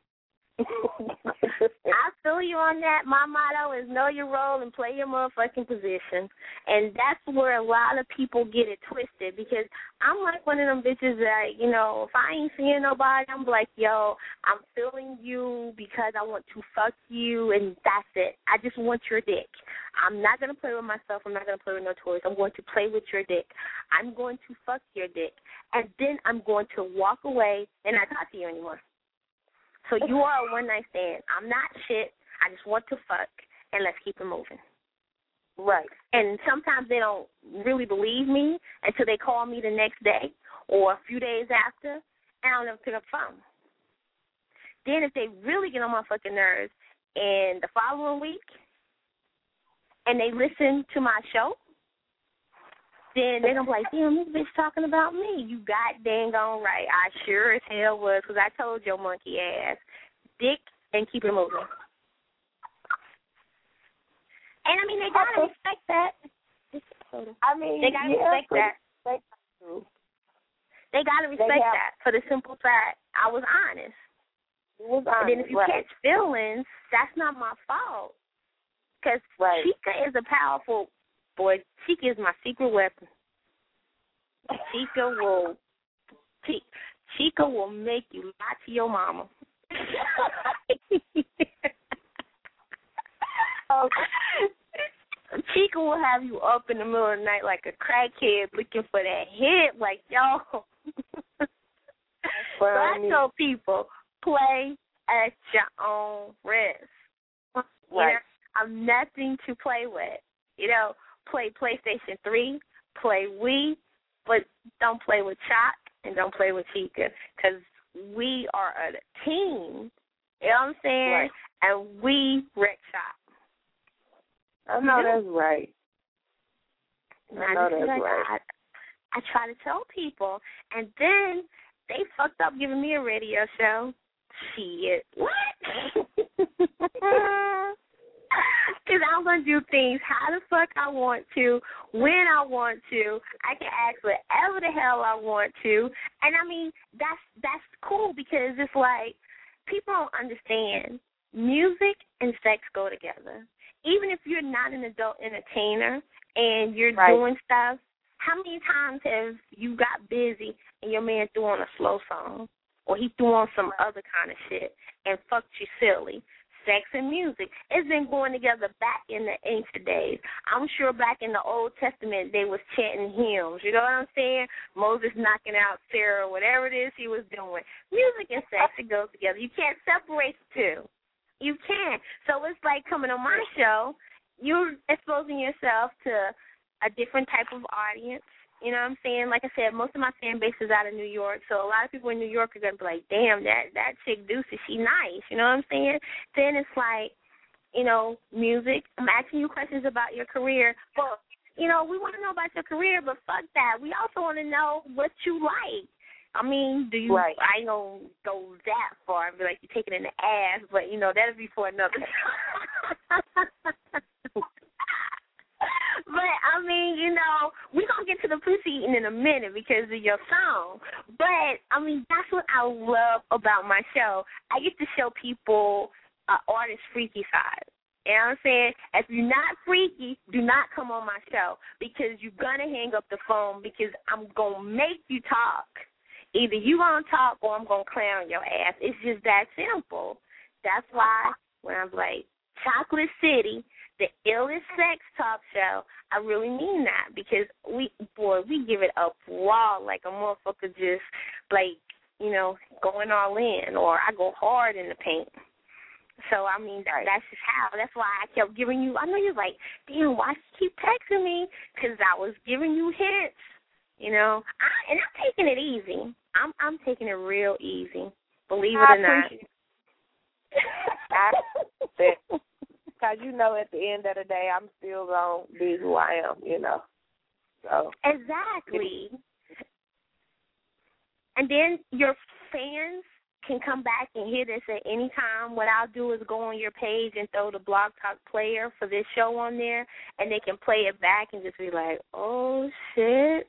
I feel you on that. My motto is know your role and play your motherfucking position. And that's where a lot of people get it twisted, because I'm like one of them bitches that, if I ain't seeing nobody, I'm like, yo, I'm feeling you because I want to fuck you, and that's it. I just want your dick. I'm not going to play with myself. I'm not going to play with no toys. I'm going to play with your dick. I'm going to fuck your dick. And then I'm going to walk away and not talk to you anymore. So you are a one-night stand. I'm not shit. I just want to fuck, and let's keep it moving. Right. And sometimes they don't really believe me until they call me the next day or a few days after, and I don't ever pick up the phone. Then if they really get on my fucking nerves, and the following week, and they listen to my show, then they're going to be like, damn, this bitch talking about me. You got dang on right. I sure as hell was, because I told your monkey ass. Dick and keep it moving. And, they got to respect that. They got to respect that. They got to respect that for the simple fact I was honest. It was And then honest, if you right. catch feelings, that's not my fault. Because Right. Chica is a powerful boy. Chica is my secret weapon. Chica will make you lie to your mama. Chica will have you up in the middle of the night like a crackhead looking for that hit, like, yo. So I tell people, play at your own risk. Right. You know, I'm nothing to play with. You know, play PlayStation 3, play Wii, but don't play with Chalk and don't play with Chica, because we are a team. You know what I'm saying? Right. And we wreck shop. I know that's right. I know that's right. I try to tell people, and then they fucked up giving me a radio show. Shit. What? Because I'm going to do things how the fuck I want to, when I want to. I can ask whatever the hell I want to. And, I mean, that's cool because it's like people don't understand. Music and sex go together. Even if you're not an adult entertainer and you're doing stuff, how many times have you got busy and your man threw on a slow song or he threw on some other kind of shit and fucked you silly? Sex and music, it's been going together back in the ancient days. I'm sure back in the Old Testament they was chanting hymns. You know what I'm saying? Moses knocking out Sarah, whatever it is he was doing. Music and sex, it goes together. You can't separate the two. You can't. So it's like coming on my show, you're exposing yourself to a different type of audience. You know what I'm saying? Like I said, most of my fan base is out of New York, so a lot of people in New York are going to be like, damn, that chick Deucey, she nice. You know what I'm saying? Then it's like, you know, music. I'm asking you questions about your career. But, you know, we want to know about your career, but fuck that. We also want to know what you like. I mean, do you, I ain't going to go that far and be like, you're taking in the ass, but, you know, that'll be for another But, I mean, you know, we're going to get to the pussy eating in a minute because of your song. But, I mean, that's what I love about my show. I get to show people artist's freaky side. You know what I'm saying? If you're not freaky, do not come on my show because you're going to hang up the phone because I'm going to make you talk. Either you're going to talk or I'm going to clown your ass. It's just that simple. That's why when I'm like, Chocolate City, the illest sex talk show, I really mean that because we give it up raw like a motherfucker just like, you know, going all in, or I go hard in the paint. So, I mean, that's just how. That's why I kept giving you, I know you're like, damn, why she keep texting me? Because I was giving you hints, you know. And I'm taking it easy. I'm taking it real easy, believe it or not. Because, you know, at the end of the day, I'm still going to be who I am, you know. So exactly. And then your fans can come back and hear this at any time. What I'll do is go on your page and throw the Blog Talk player for this show on there, and they can play it back and just be like, oh, shit.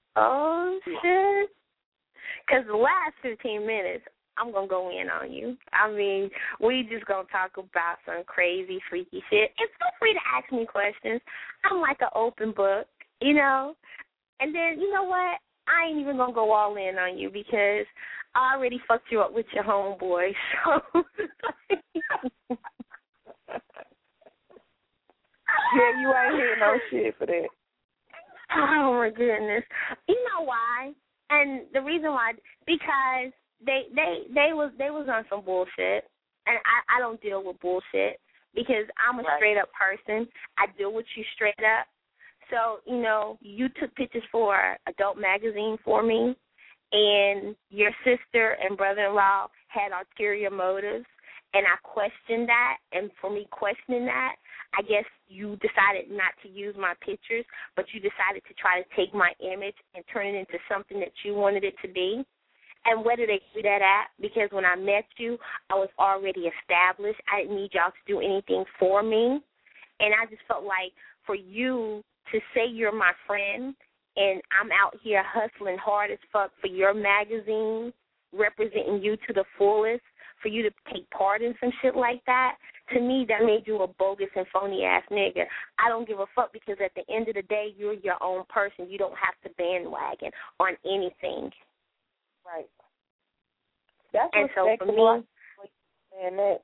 Because the last 15 minutes, I'm going to go in on you. I mean, we just going to talk about some crazy, freaky shit. And feel free to ask me questions. I'm like an open book, you know. And then, you know what? I ain't even going to go all in on you because I already fucked you up with your homeboy. So, yeah, you ain't hearing no shit for that. Oh, my goodness. You know why? And the reason why, because they was on some bullshit, and I don't deal with bullshit because I'm a straight up person. I deal with you straight up. So, you know, you took pictures for Adult Magazine for me, and your sister and brother-in-law had ulterior motives, and I questioned that, and for me questioning that, I guess you decided not to use my pictures, but you decided to try to take my image and turn it into something that you wanted it to be. And where did they do that at? Because when I met you, I was already established. I didn't need y'all to do anything for me. And I just felt like for you to say you're my friend and I'm out here hustling hard as fuck for your magazine, representing you to the fullest, for you to take part in some shit like that, to me, that made you a bogus and phony-ass nigga. I don't give a fuck, because at the end of the day, you're your own person. You don't have to bandwagon on anything. Right. That's and so for me, and that.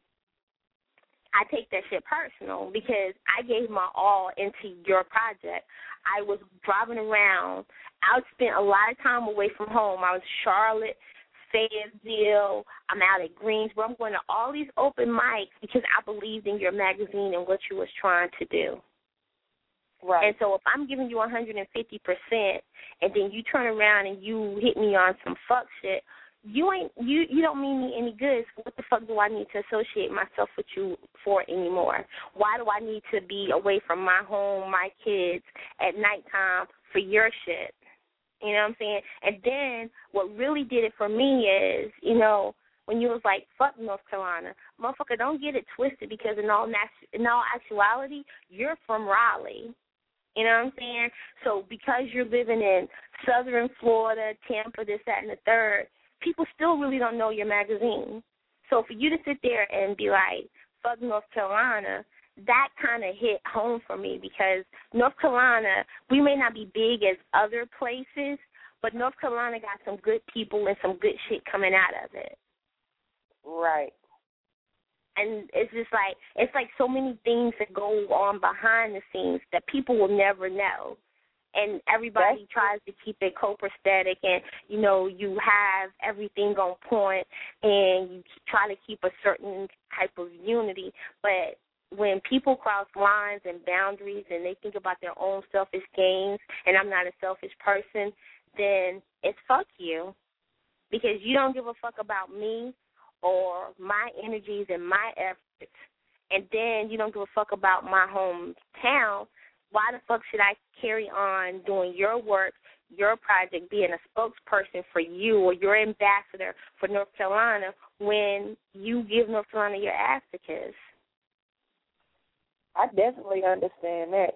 I take that shit personal, because I gave my all into your project. I was driving around. I spent a lot of time away from home. I was Charlotte, Fayetteville. I'm out at Greensboro. I'm going to all these open mics because I believed in your magazine and what you was trying to do. Right. And so if I'm giving you 150% and then you turn around and you hit me on some fuck shit, you don't mean me any good. So what the fuck do I need to associate myself with you for anymore? Why do I need to be away from my home, my kids at nighttime for your shit? You know what I'm saying? And then what really did it for me is, you know, when you was like, fuck North Carolina, motherfucker, don't get it twisted, because in all actuality, you're from Raleigh. You know what I'm saying? So because you're living in southern Florida, Tampa, this, that, and the third, people still really don't know your magazine. So for you to sit there and be like, fuck North Carolina, that kind of hit home for me, because North Carolina, we may not be big as other places, but North Carolina got some good people and some good shit coming out of it. Right. And it's just like, it's like so many things that go on behind the scenes that people will never know. And everybody tries to keep it copacetic, and, you know, you have everything on point, and you try to keep a certain type of unity. But when people cross lines and boundaries and they think about their own selfish gains, and I'm not a selfish person, then it's fuck you, because you don't give a fuck about me or my energies and my efforts, and then you don't give a fuck about my hometown. Why the fuck should I carry on doing your work, your project, being a spokesperson for you or your ambassador for North Carolina when you give North Carolina your ass to kiss? I definitely understand that.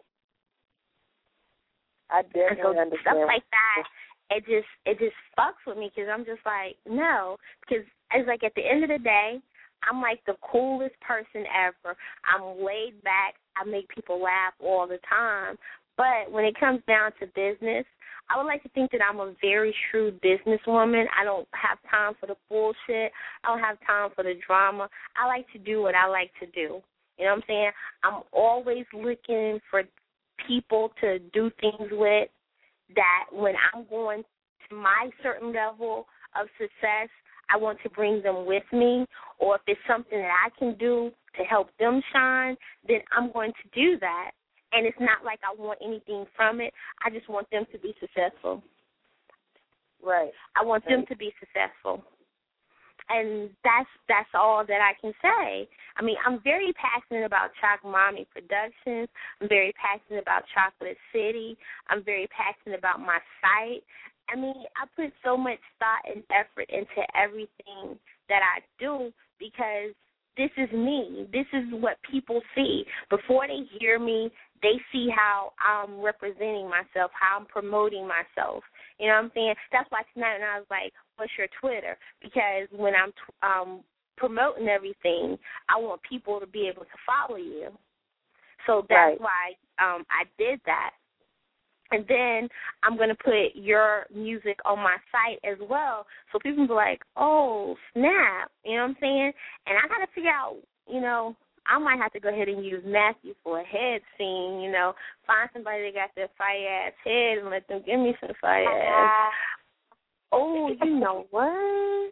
I definitely understand. Stuff like that, it just fucks with me, because I'm just like, no, because it's like at the end of the day, I'm like the coolest person ever. I'm laid back. I make people laugh all the time. But when it comes down to business, I would like to think that I'm a very shrewd businesswoman. I don't have time for the bullshit. I don't have time for the drama. I like to do what I like to do. You know what I'm saying? I'm always looking for people to do things with, that when I'm going to my certain level of success, I want to bring them with me, or if it's something that I can do to help them shine, then I'm going to do that. And it's not like I want anything from it. I just want them to be successful. Right. I want them to be successful. And that's all that I can say. I mean, I'm very passionate about Chalk Mommy Productions. I'm very passionate about Chocolate City. I'm very passionate about my site. I mean, I put so much thought and effort into everything that I do, because this is me. This is what people see. Before they hear me, they see how I'm representing myself, how I'm promoting myself. You know what I'm saying? That's why tonight when I was like, what's your Twitter? Because when I'm promoting everything, I want people to be able to follow you. So that's why I did that. And then I'm going to put your music on my site as well, so people can be like, oh, snap, you know what I'm saying? And I got to figure out, you know, I might have to go ahead and use Matthew for a head scene, you know, find somebody that got their fire-ass head and let them give me some fire-ass. Oh, you know what?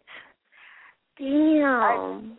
Damn.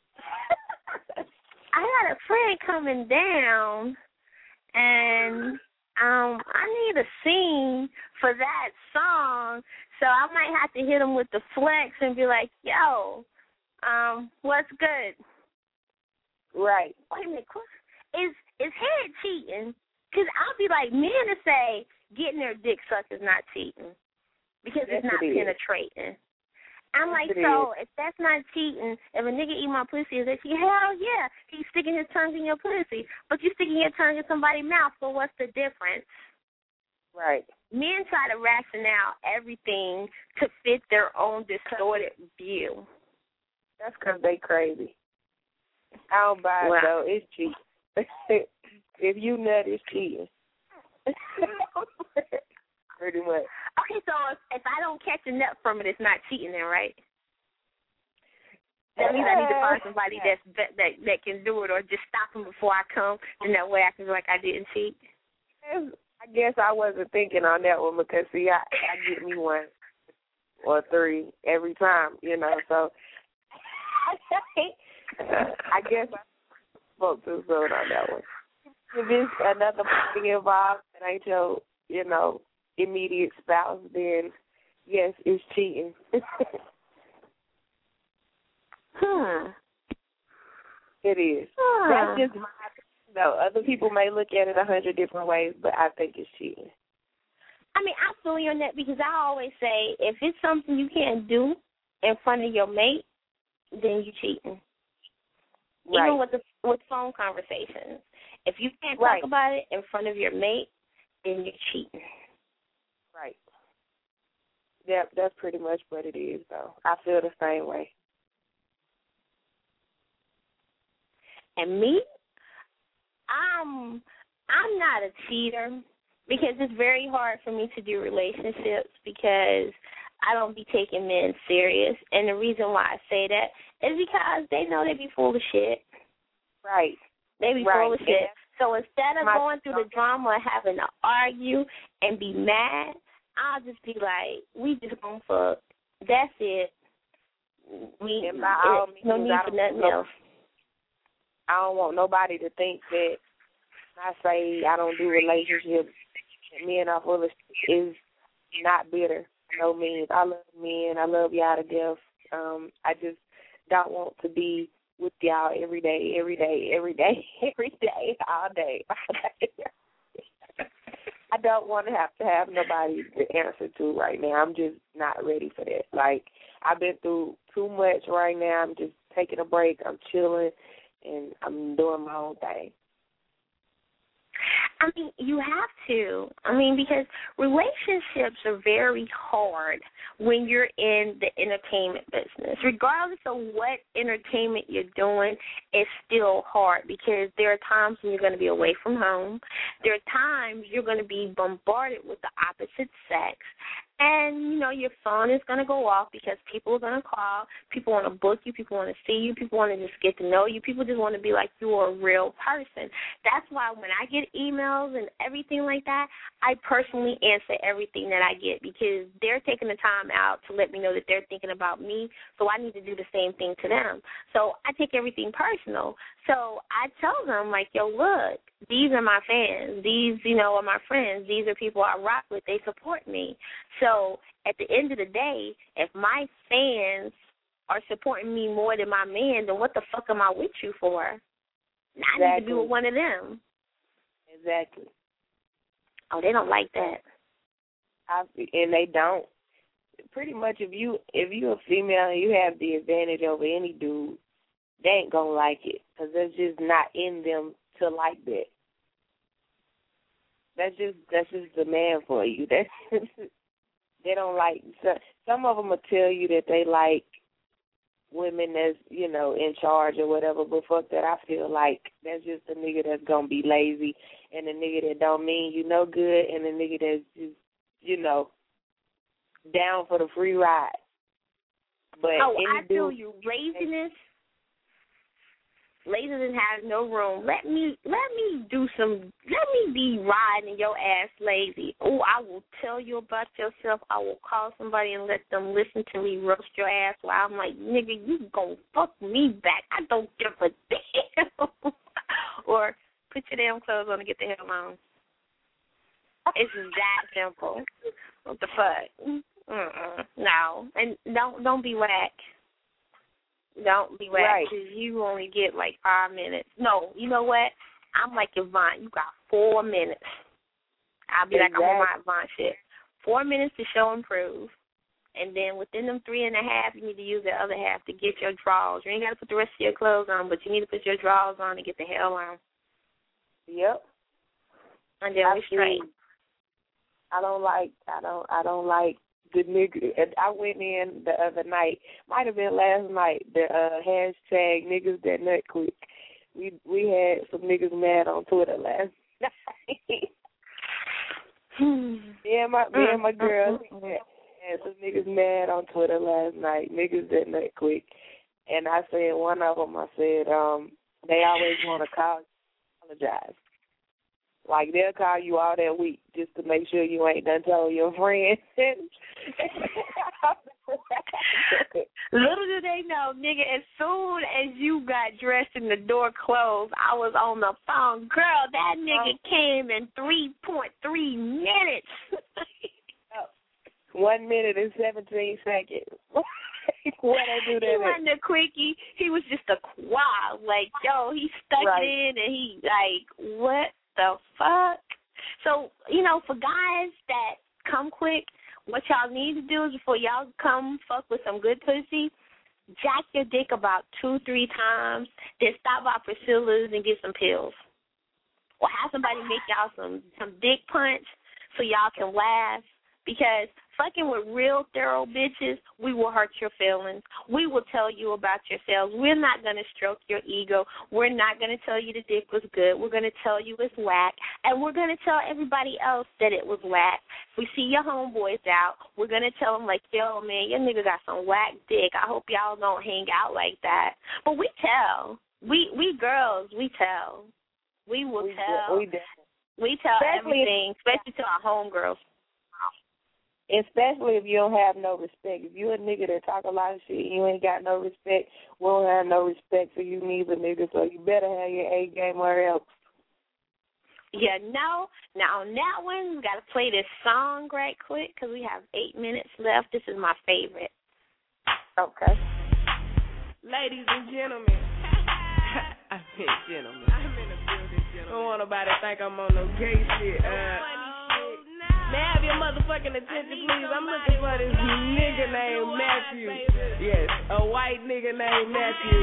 I got a friend coming down, and I need a scene for that song, so I might have to hit him with the flex and be like, yo, what's good? Right. Wait a minute, is head cheating? Because I'll be like, men to say getting their dick sucked is not cheating, because it's not penetrating. I'm like, so if that's not cheating, if a nigga eat my pussy, is that cheating? Hell yeah, he's sticking his tongue in your pussy. But you sticking your tongue in somebody's mouth, so what's the difference? Right. Men try to rationale everything to fit their own distorted view. That's because they crazy. I don't buy it, though. It's cheating. If you nut, it's cheating. Pretty much. Okay, so if I don't catch a nut from it, it's not cheating then, right? That means I need to find somebody that can do it, or just stop them before I come, and that way I can feel like I didn't cheat. I guess I wasn't thinking on that one because, see, I get me one or three every time, you know, so I guess I spoke too soon on that one. If it's another party involved and ain't your, you know, immediate spouse, then, yes, it's cheating. It is. That's just my opinion, though. Other people may look at it 100 different ways, but I think it's cheating. I mean, I feel you on that because I always say if it's something you can't do in front of your mate, then you cheating. Right. Even with phone conversations. If you can't talk about it in front of your mate, then you're cheating. Right. Yeah, that's pretty much what it is, though. I feel the same way. And me, I'm not a cheater because it's very hard for me to do relationships because I don't be taking men serious. And the reason why I say that is because they know they be full of shit. Right. They be full of shit. So instead of going through the drama of having to argue and be mad, I'll just be like, we just gonna fuck. That's it. No need for nothing else. I don't want nobody to think that I say I don't do relationships. Men are full of shit is not bitter. No means. I love men. I love y'all to death. I just don't want to be with y'all every day, all day. I don't want to have nobody to answer to right now. I'm just not ready for that. Like, I've been through too much right now. I'm just taking a break. I'm chilling, and I'm doing my own thing. I mean, you have to. I mean, because relationships are very hard when you're in the entertainment business. Regardless of what entertainment you're doing, it's still hard because there are times when you're going to be away from home. There are times you're going to be bombarded with the opposite sex. And, you know, your phone is going to go off because people are going to call. People want to book you. People want to see you. People want to just get to know you. People just want to be like you're a real person. That's why when I get emails and everything like that, I personally answer everything that I get because they're taking the time out to let me know that they're thinking about me, so I need to do the same thing to them. So I take everything personal. So I tell them, like, yo, look, these are my fans. These, you know, are my friends. These are people I rock with. They support me. So at the end of the day, if my fans are supporting me more than my man, then what the fuck am I with you for? I need to be with one of them. Exactly. Oh, they don't like that. And they don't. Pretty much, if you're a female and you have the advantage over any dude, they ain't gonna like it because that's just not in them to like that. That's just the man for you. That's they don't like. Some of them will tell you that they like women that's, you know, in charge or whatever, but fuck that. I feel like that's just a nigga that's gonna be lazy and a nigga that don't mean you no good and a nigga that's just, you know, down for the free ride. But I feel you. Laziness has no room. Let me be riding your ass lazy. Oh, I will tell you about yourself. I will call somebody and let them listen to me roast your ass while I'm like, nigga, you gonna fuck me back. I don't give a damn. Or put your damn clothes on and get the hell on. It's that simple. What the fuck? No. And don't be whack. Don't be whack because you only get like 5 minutes. No, you know what? I'm like Yvonne. You got 4 minutes. I'll be like, I'm on my Yvonne shit. 4 minutes to show and prove. And then within them 3.5, you need to use the other half to get your drawers. You ain't got to put the rest of your clothes on, but you need to put your drawers on to get the hell on. Yep. And then we straight. I don't like the nigga. I went in the other night, might have been last night, the hashtag niggas that nut quick. We had some niggas mad on Twitter last night. me and my girls had some niggas mad on Twitter last night, niggas that nut quick. And I said, one of them, I said, they always want to call you, apologize. Like, they'll call you all that week just to make sure you ain't done told your friends. Little do they know, nigga, as soon as you got dressed and the door closed, I was on the phone. Girl, that nigga came in 3.3 minutes. 1 minute and 17 seconds. What I do that? He wasn't a quickie. He was just a quad. Like, yo, he stuck it in and he, like, what the fuck? So, you know, for guys that come quick, what y'all need to do is before y'all come fuck with some good pussy, jack your dick about 2-3 times, then stop by Priscilla's and get some pills. Or have somebody make y'all some dick punch so y'all can laugh. Because fucking with real thorough bitches, we will hurt your feelings. We will tell you about yourselves. We're not going to stroke your ego. We're not going to tell you the dick was good. We're going to tell you it's whack. And we're going to tell everybody else that it was whack. If we see your homeboys out, we're going to tell them, like, yo, man, your nigga got some whack dick. I hope y'all don't hang out like that. But we tell. We girls, we tell. We will tell. We tell everything, especially to our homegirls. Especially if you don't have no respect. If you a nigga that talk a lot of shit and you ain't got no respect, we don't have no respect for you neither, nigga. So you better have your A game or else. Yeah, no. Now on that one, we got to play this song right quick because we have 8 minutes left. This is my favorite. Okay. Ladies and gentlemen. I mean gentlemen. I'm in the building, gentlemen. Don't want nobody to think I'm on no gay shit. May I have your motherfucking attention, please? I'm looking for this nigga named Matthew. Yes, a white nigga named Matthew.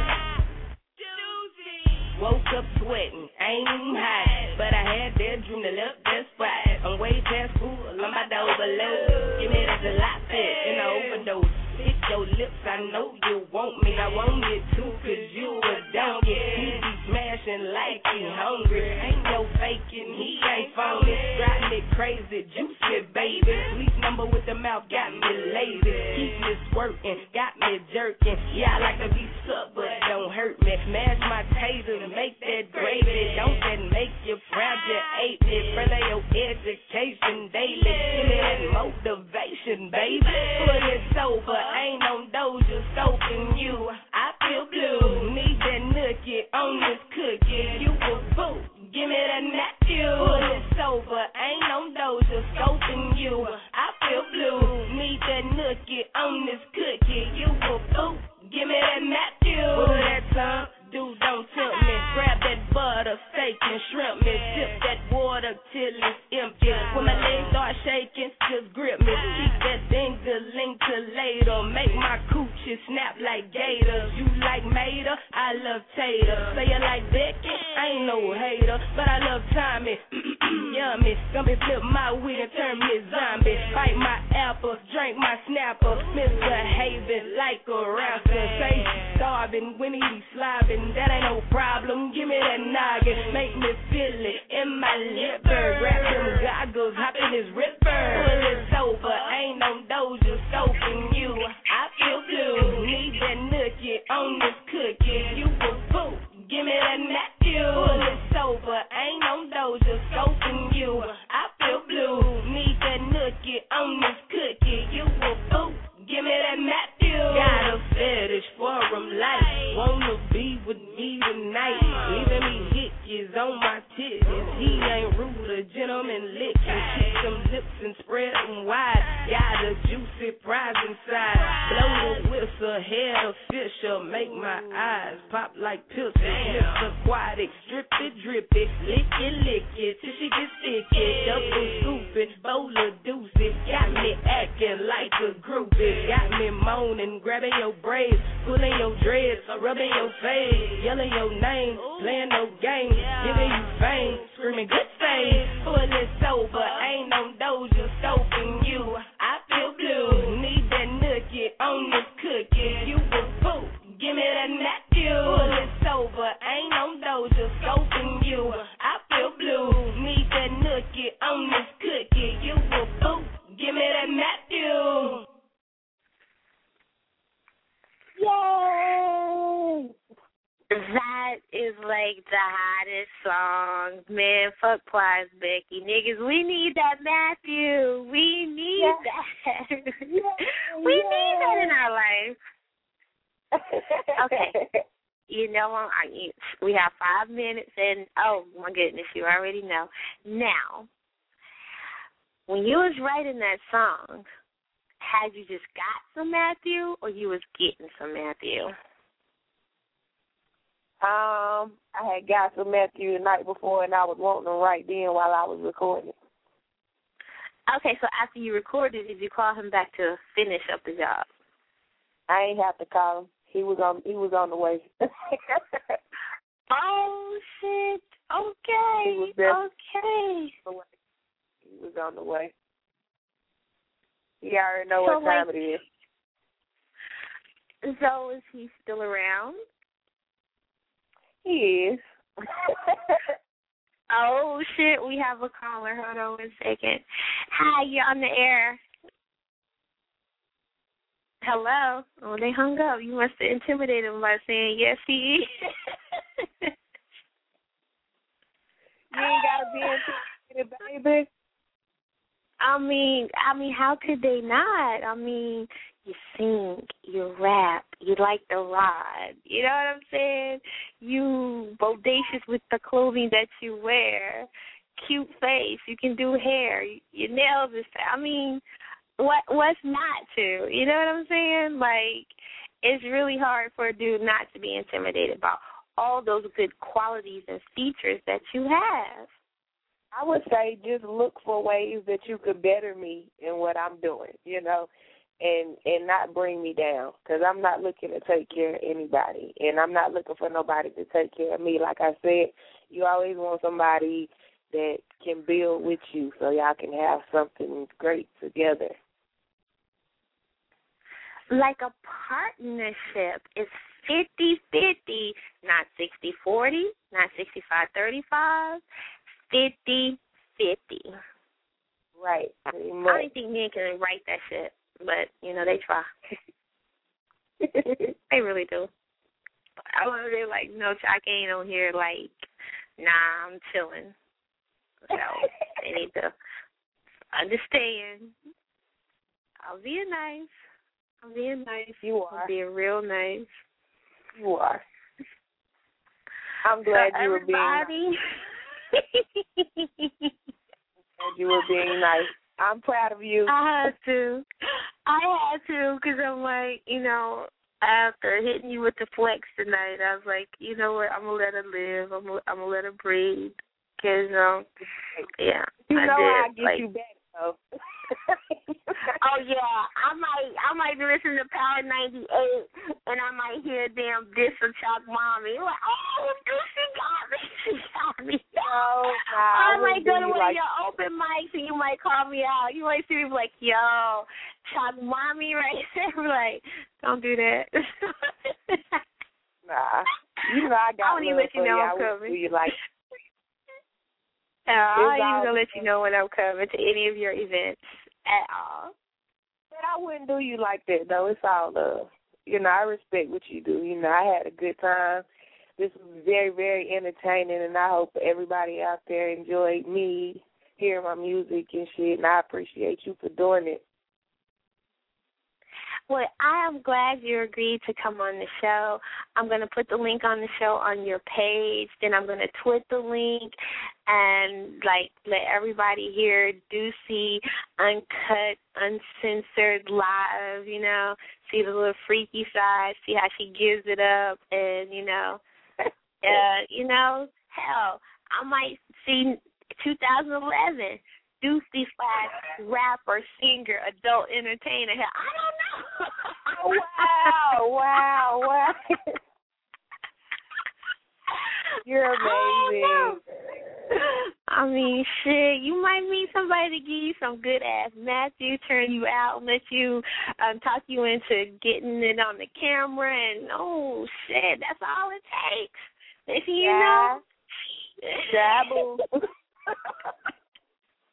Woke up sweating, ain't even hot, but I had that dream to left that spot. I'm way past school, I'm about to overload. Give me this a lot fit and I overdose. Hit your lips, I know you want me. I want it too, cause you a donkey. He be smashing like he hungry. Ain't no faking, he ain't phony. Drive me crazy, juicy baby. Sleep number with the mouth got me lazy. Keep me squirting, got me jerking. Yeah, I like to be sucked, but don't hurt me. Smash my taser, make that gravy. Don't that make you proud, you ate me. Further your education daily. Give me that motivation, baby. Put it sober. Ain't no doja soaping you. I feel blue. Need that nookie on this cookie. You a boo. Give me that Matthew. Put it sober. Ain't no doja soaping you. I feel blue. Need that nookie on this cookie. You a boo. Give me that Matthew. Put that tongue. Dude, don't tempt me. Grab that butter, steak, and shrimp me. Sip that water till it's empty. When my legs start shaking, just grip me. Keep that thing linked to later. Make my coochie snap like gators. You like Mater? I love Tater. Say you like Becky? I ain't no hater, but I love Tommy. Yummy. Gonna flip my wig and turn me zombie. Bite my apple, drink my snapper. Misbehaving like a rapper. Say starving when he be slobbing. That ain't no problem. Give me that noggin. Make me feel it in my liver. Grab them goggles, hop in his ripper. Pull it sober. Ain't no doja soaping you. I feel blue. Need that nookie on this cookie. You a boo. Give me that Matthew. Pull it sober. Ain't no doja soaping you. I feel blue. Need that nookie on this cookie. You a boo. Give me that Matthew. Got a fetish for him light. Wanna be with me tonight. Leaving me hickeys on my titties. He ain't rude, a gentleman licking. Kick some lips and spread them wide. Got a juicy prize inside. Blow the whistle, head of Fisher. Make my eyes pop like pistols. Miss Aquatic, strip it, drip it. Lick it till she gets sticky. Double scoop it, bowl of deuce it. Got me acting like a groupie. Got me moaning, grabbing your braids, pulling your dreads, rubbing your face, yelling your name, playing no games, giving you fame, screaming good things. Pull it sober, ain't no doja get on this cookie. You a fool. Give me that Matthew. Yay! That is like the hottest song. Man, fuck Plies, Becky. Niggas, we need that Matthew. We need that. We need that in our life. Okay. You know, we have 5 minutes, and oh my goodness, you already know. Now, when you was writing that song, had you just got some Matthew, or you was getting some Matthew? I had got some Matthew the night before, and I was wanting to write then while I was recording. Okay, so after you recorded, did you call him back to finish up the job? I ain't have to call him. He was on the way. Oh shit! Okay. He was there. Okay. He was on the way. He already know what time it is. So is he still around? He is. Oh shit! We have a caller. Hold on 1 second. Hi, you're on the air. Hello. Oh, they hung up. You must have intimidated him by saying yes, he is. You ain't gotta be intimidated, baby. I mean, how could they not? I mean, you sing, you rap, you like the ride. You know what I'm saying? You bodacious with the clothing that you wear. Cute face. You can do hair. Your nails is. I mean, what's not to? You know what I'm saying? Like, it's really hard for a dude not to be intimidated by all those good qualities and features that you have. I would say just look for ways that you could better me in what I'm doing, you know, and not bring me down, because I'm not looking to take care of anybody, and I'm not looking for nobody to take care of me. Like I said, you always want somebody that can build with you so y'all can have something great together. Like a partnership is 50-50, not 60-40, not 65-35, 50-50. Right. I don't think men can write that shit, but, you know, they try. They really do. I want to be like, no, I ain't on here like, nah, I'm chilling. So they need to understand. I'm being nice. You are. I'm being real nice. You are. I'm glad you were being nice. You were being nice. I'm proud of you. I had to, because I'm like, you know, after hitting you with the flex tonight, I was like, you know what, I'm going to let her live. I'm going to let her breathe. Because, yeah. You know I I'll get you back, though. Oh, yeah. I might be listening to Power 98, and I might hear a damn diss of Chalk Mommy. Like, oh, she got me. She got me. No, I might go to one of your open mics, and you might call me out. You might see me like, yo, Chalk Mommy right there. Like, don't do that. Nah. You know I got I won't even let you know I'm coming. Do you like I'm even going to let you know when I'm coming to any of your events at all. But I wouldn't do you like that, though. It's all love. You know, I respect what you do. You know, I had a good time. This was very, very entertaining, and I hope everybody out there enjoyed me hearing my music and shit, and I appreciate you for doing it. Well, I am glad you agreed to come on the show. I'm going to put the link on the show on your page. Then I'm going to tweet the link and, like, let everybody hear Deucey uncut, uncensored live, you know, see the little freaky side, see how she gives it up, and, you know, hell, I might see 2011. Deucey / rapper, singer, adult entertainer. Hell, I don't know. Wow. You're amazing. I mean, shit, you might meet somebody to give you some good-ass Matthew, turn you out, let you talk you into getting it on the camera, and, oh, shit, that's all it takes. If you know. Dabble.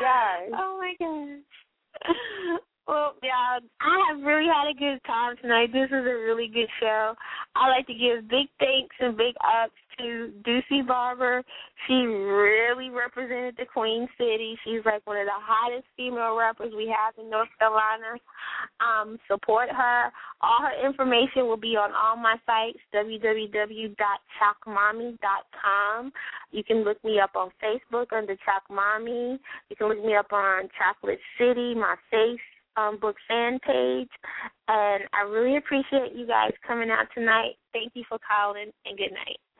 gosh. Oh my gosh. Well, y'all, I have really had a good time tonight. This is a really good show. I'd like to give big thanks and big ups to Ducey Barber. She really represented the Queen City. She's like one of the hottest female rappers we have in North Carolina. Support her. All her information will be on all my sites, www.chalkmommy.com. You can look me up on Facebook under Chalk Mommy. You can look me up on Chocolate City, my Facebook fan page. And I really appreciate you guys coming out tonight. Thank you for calling, and good night.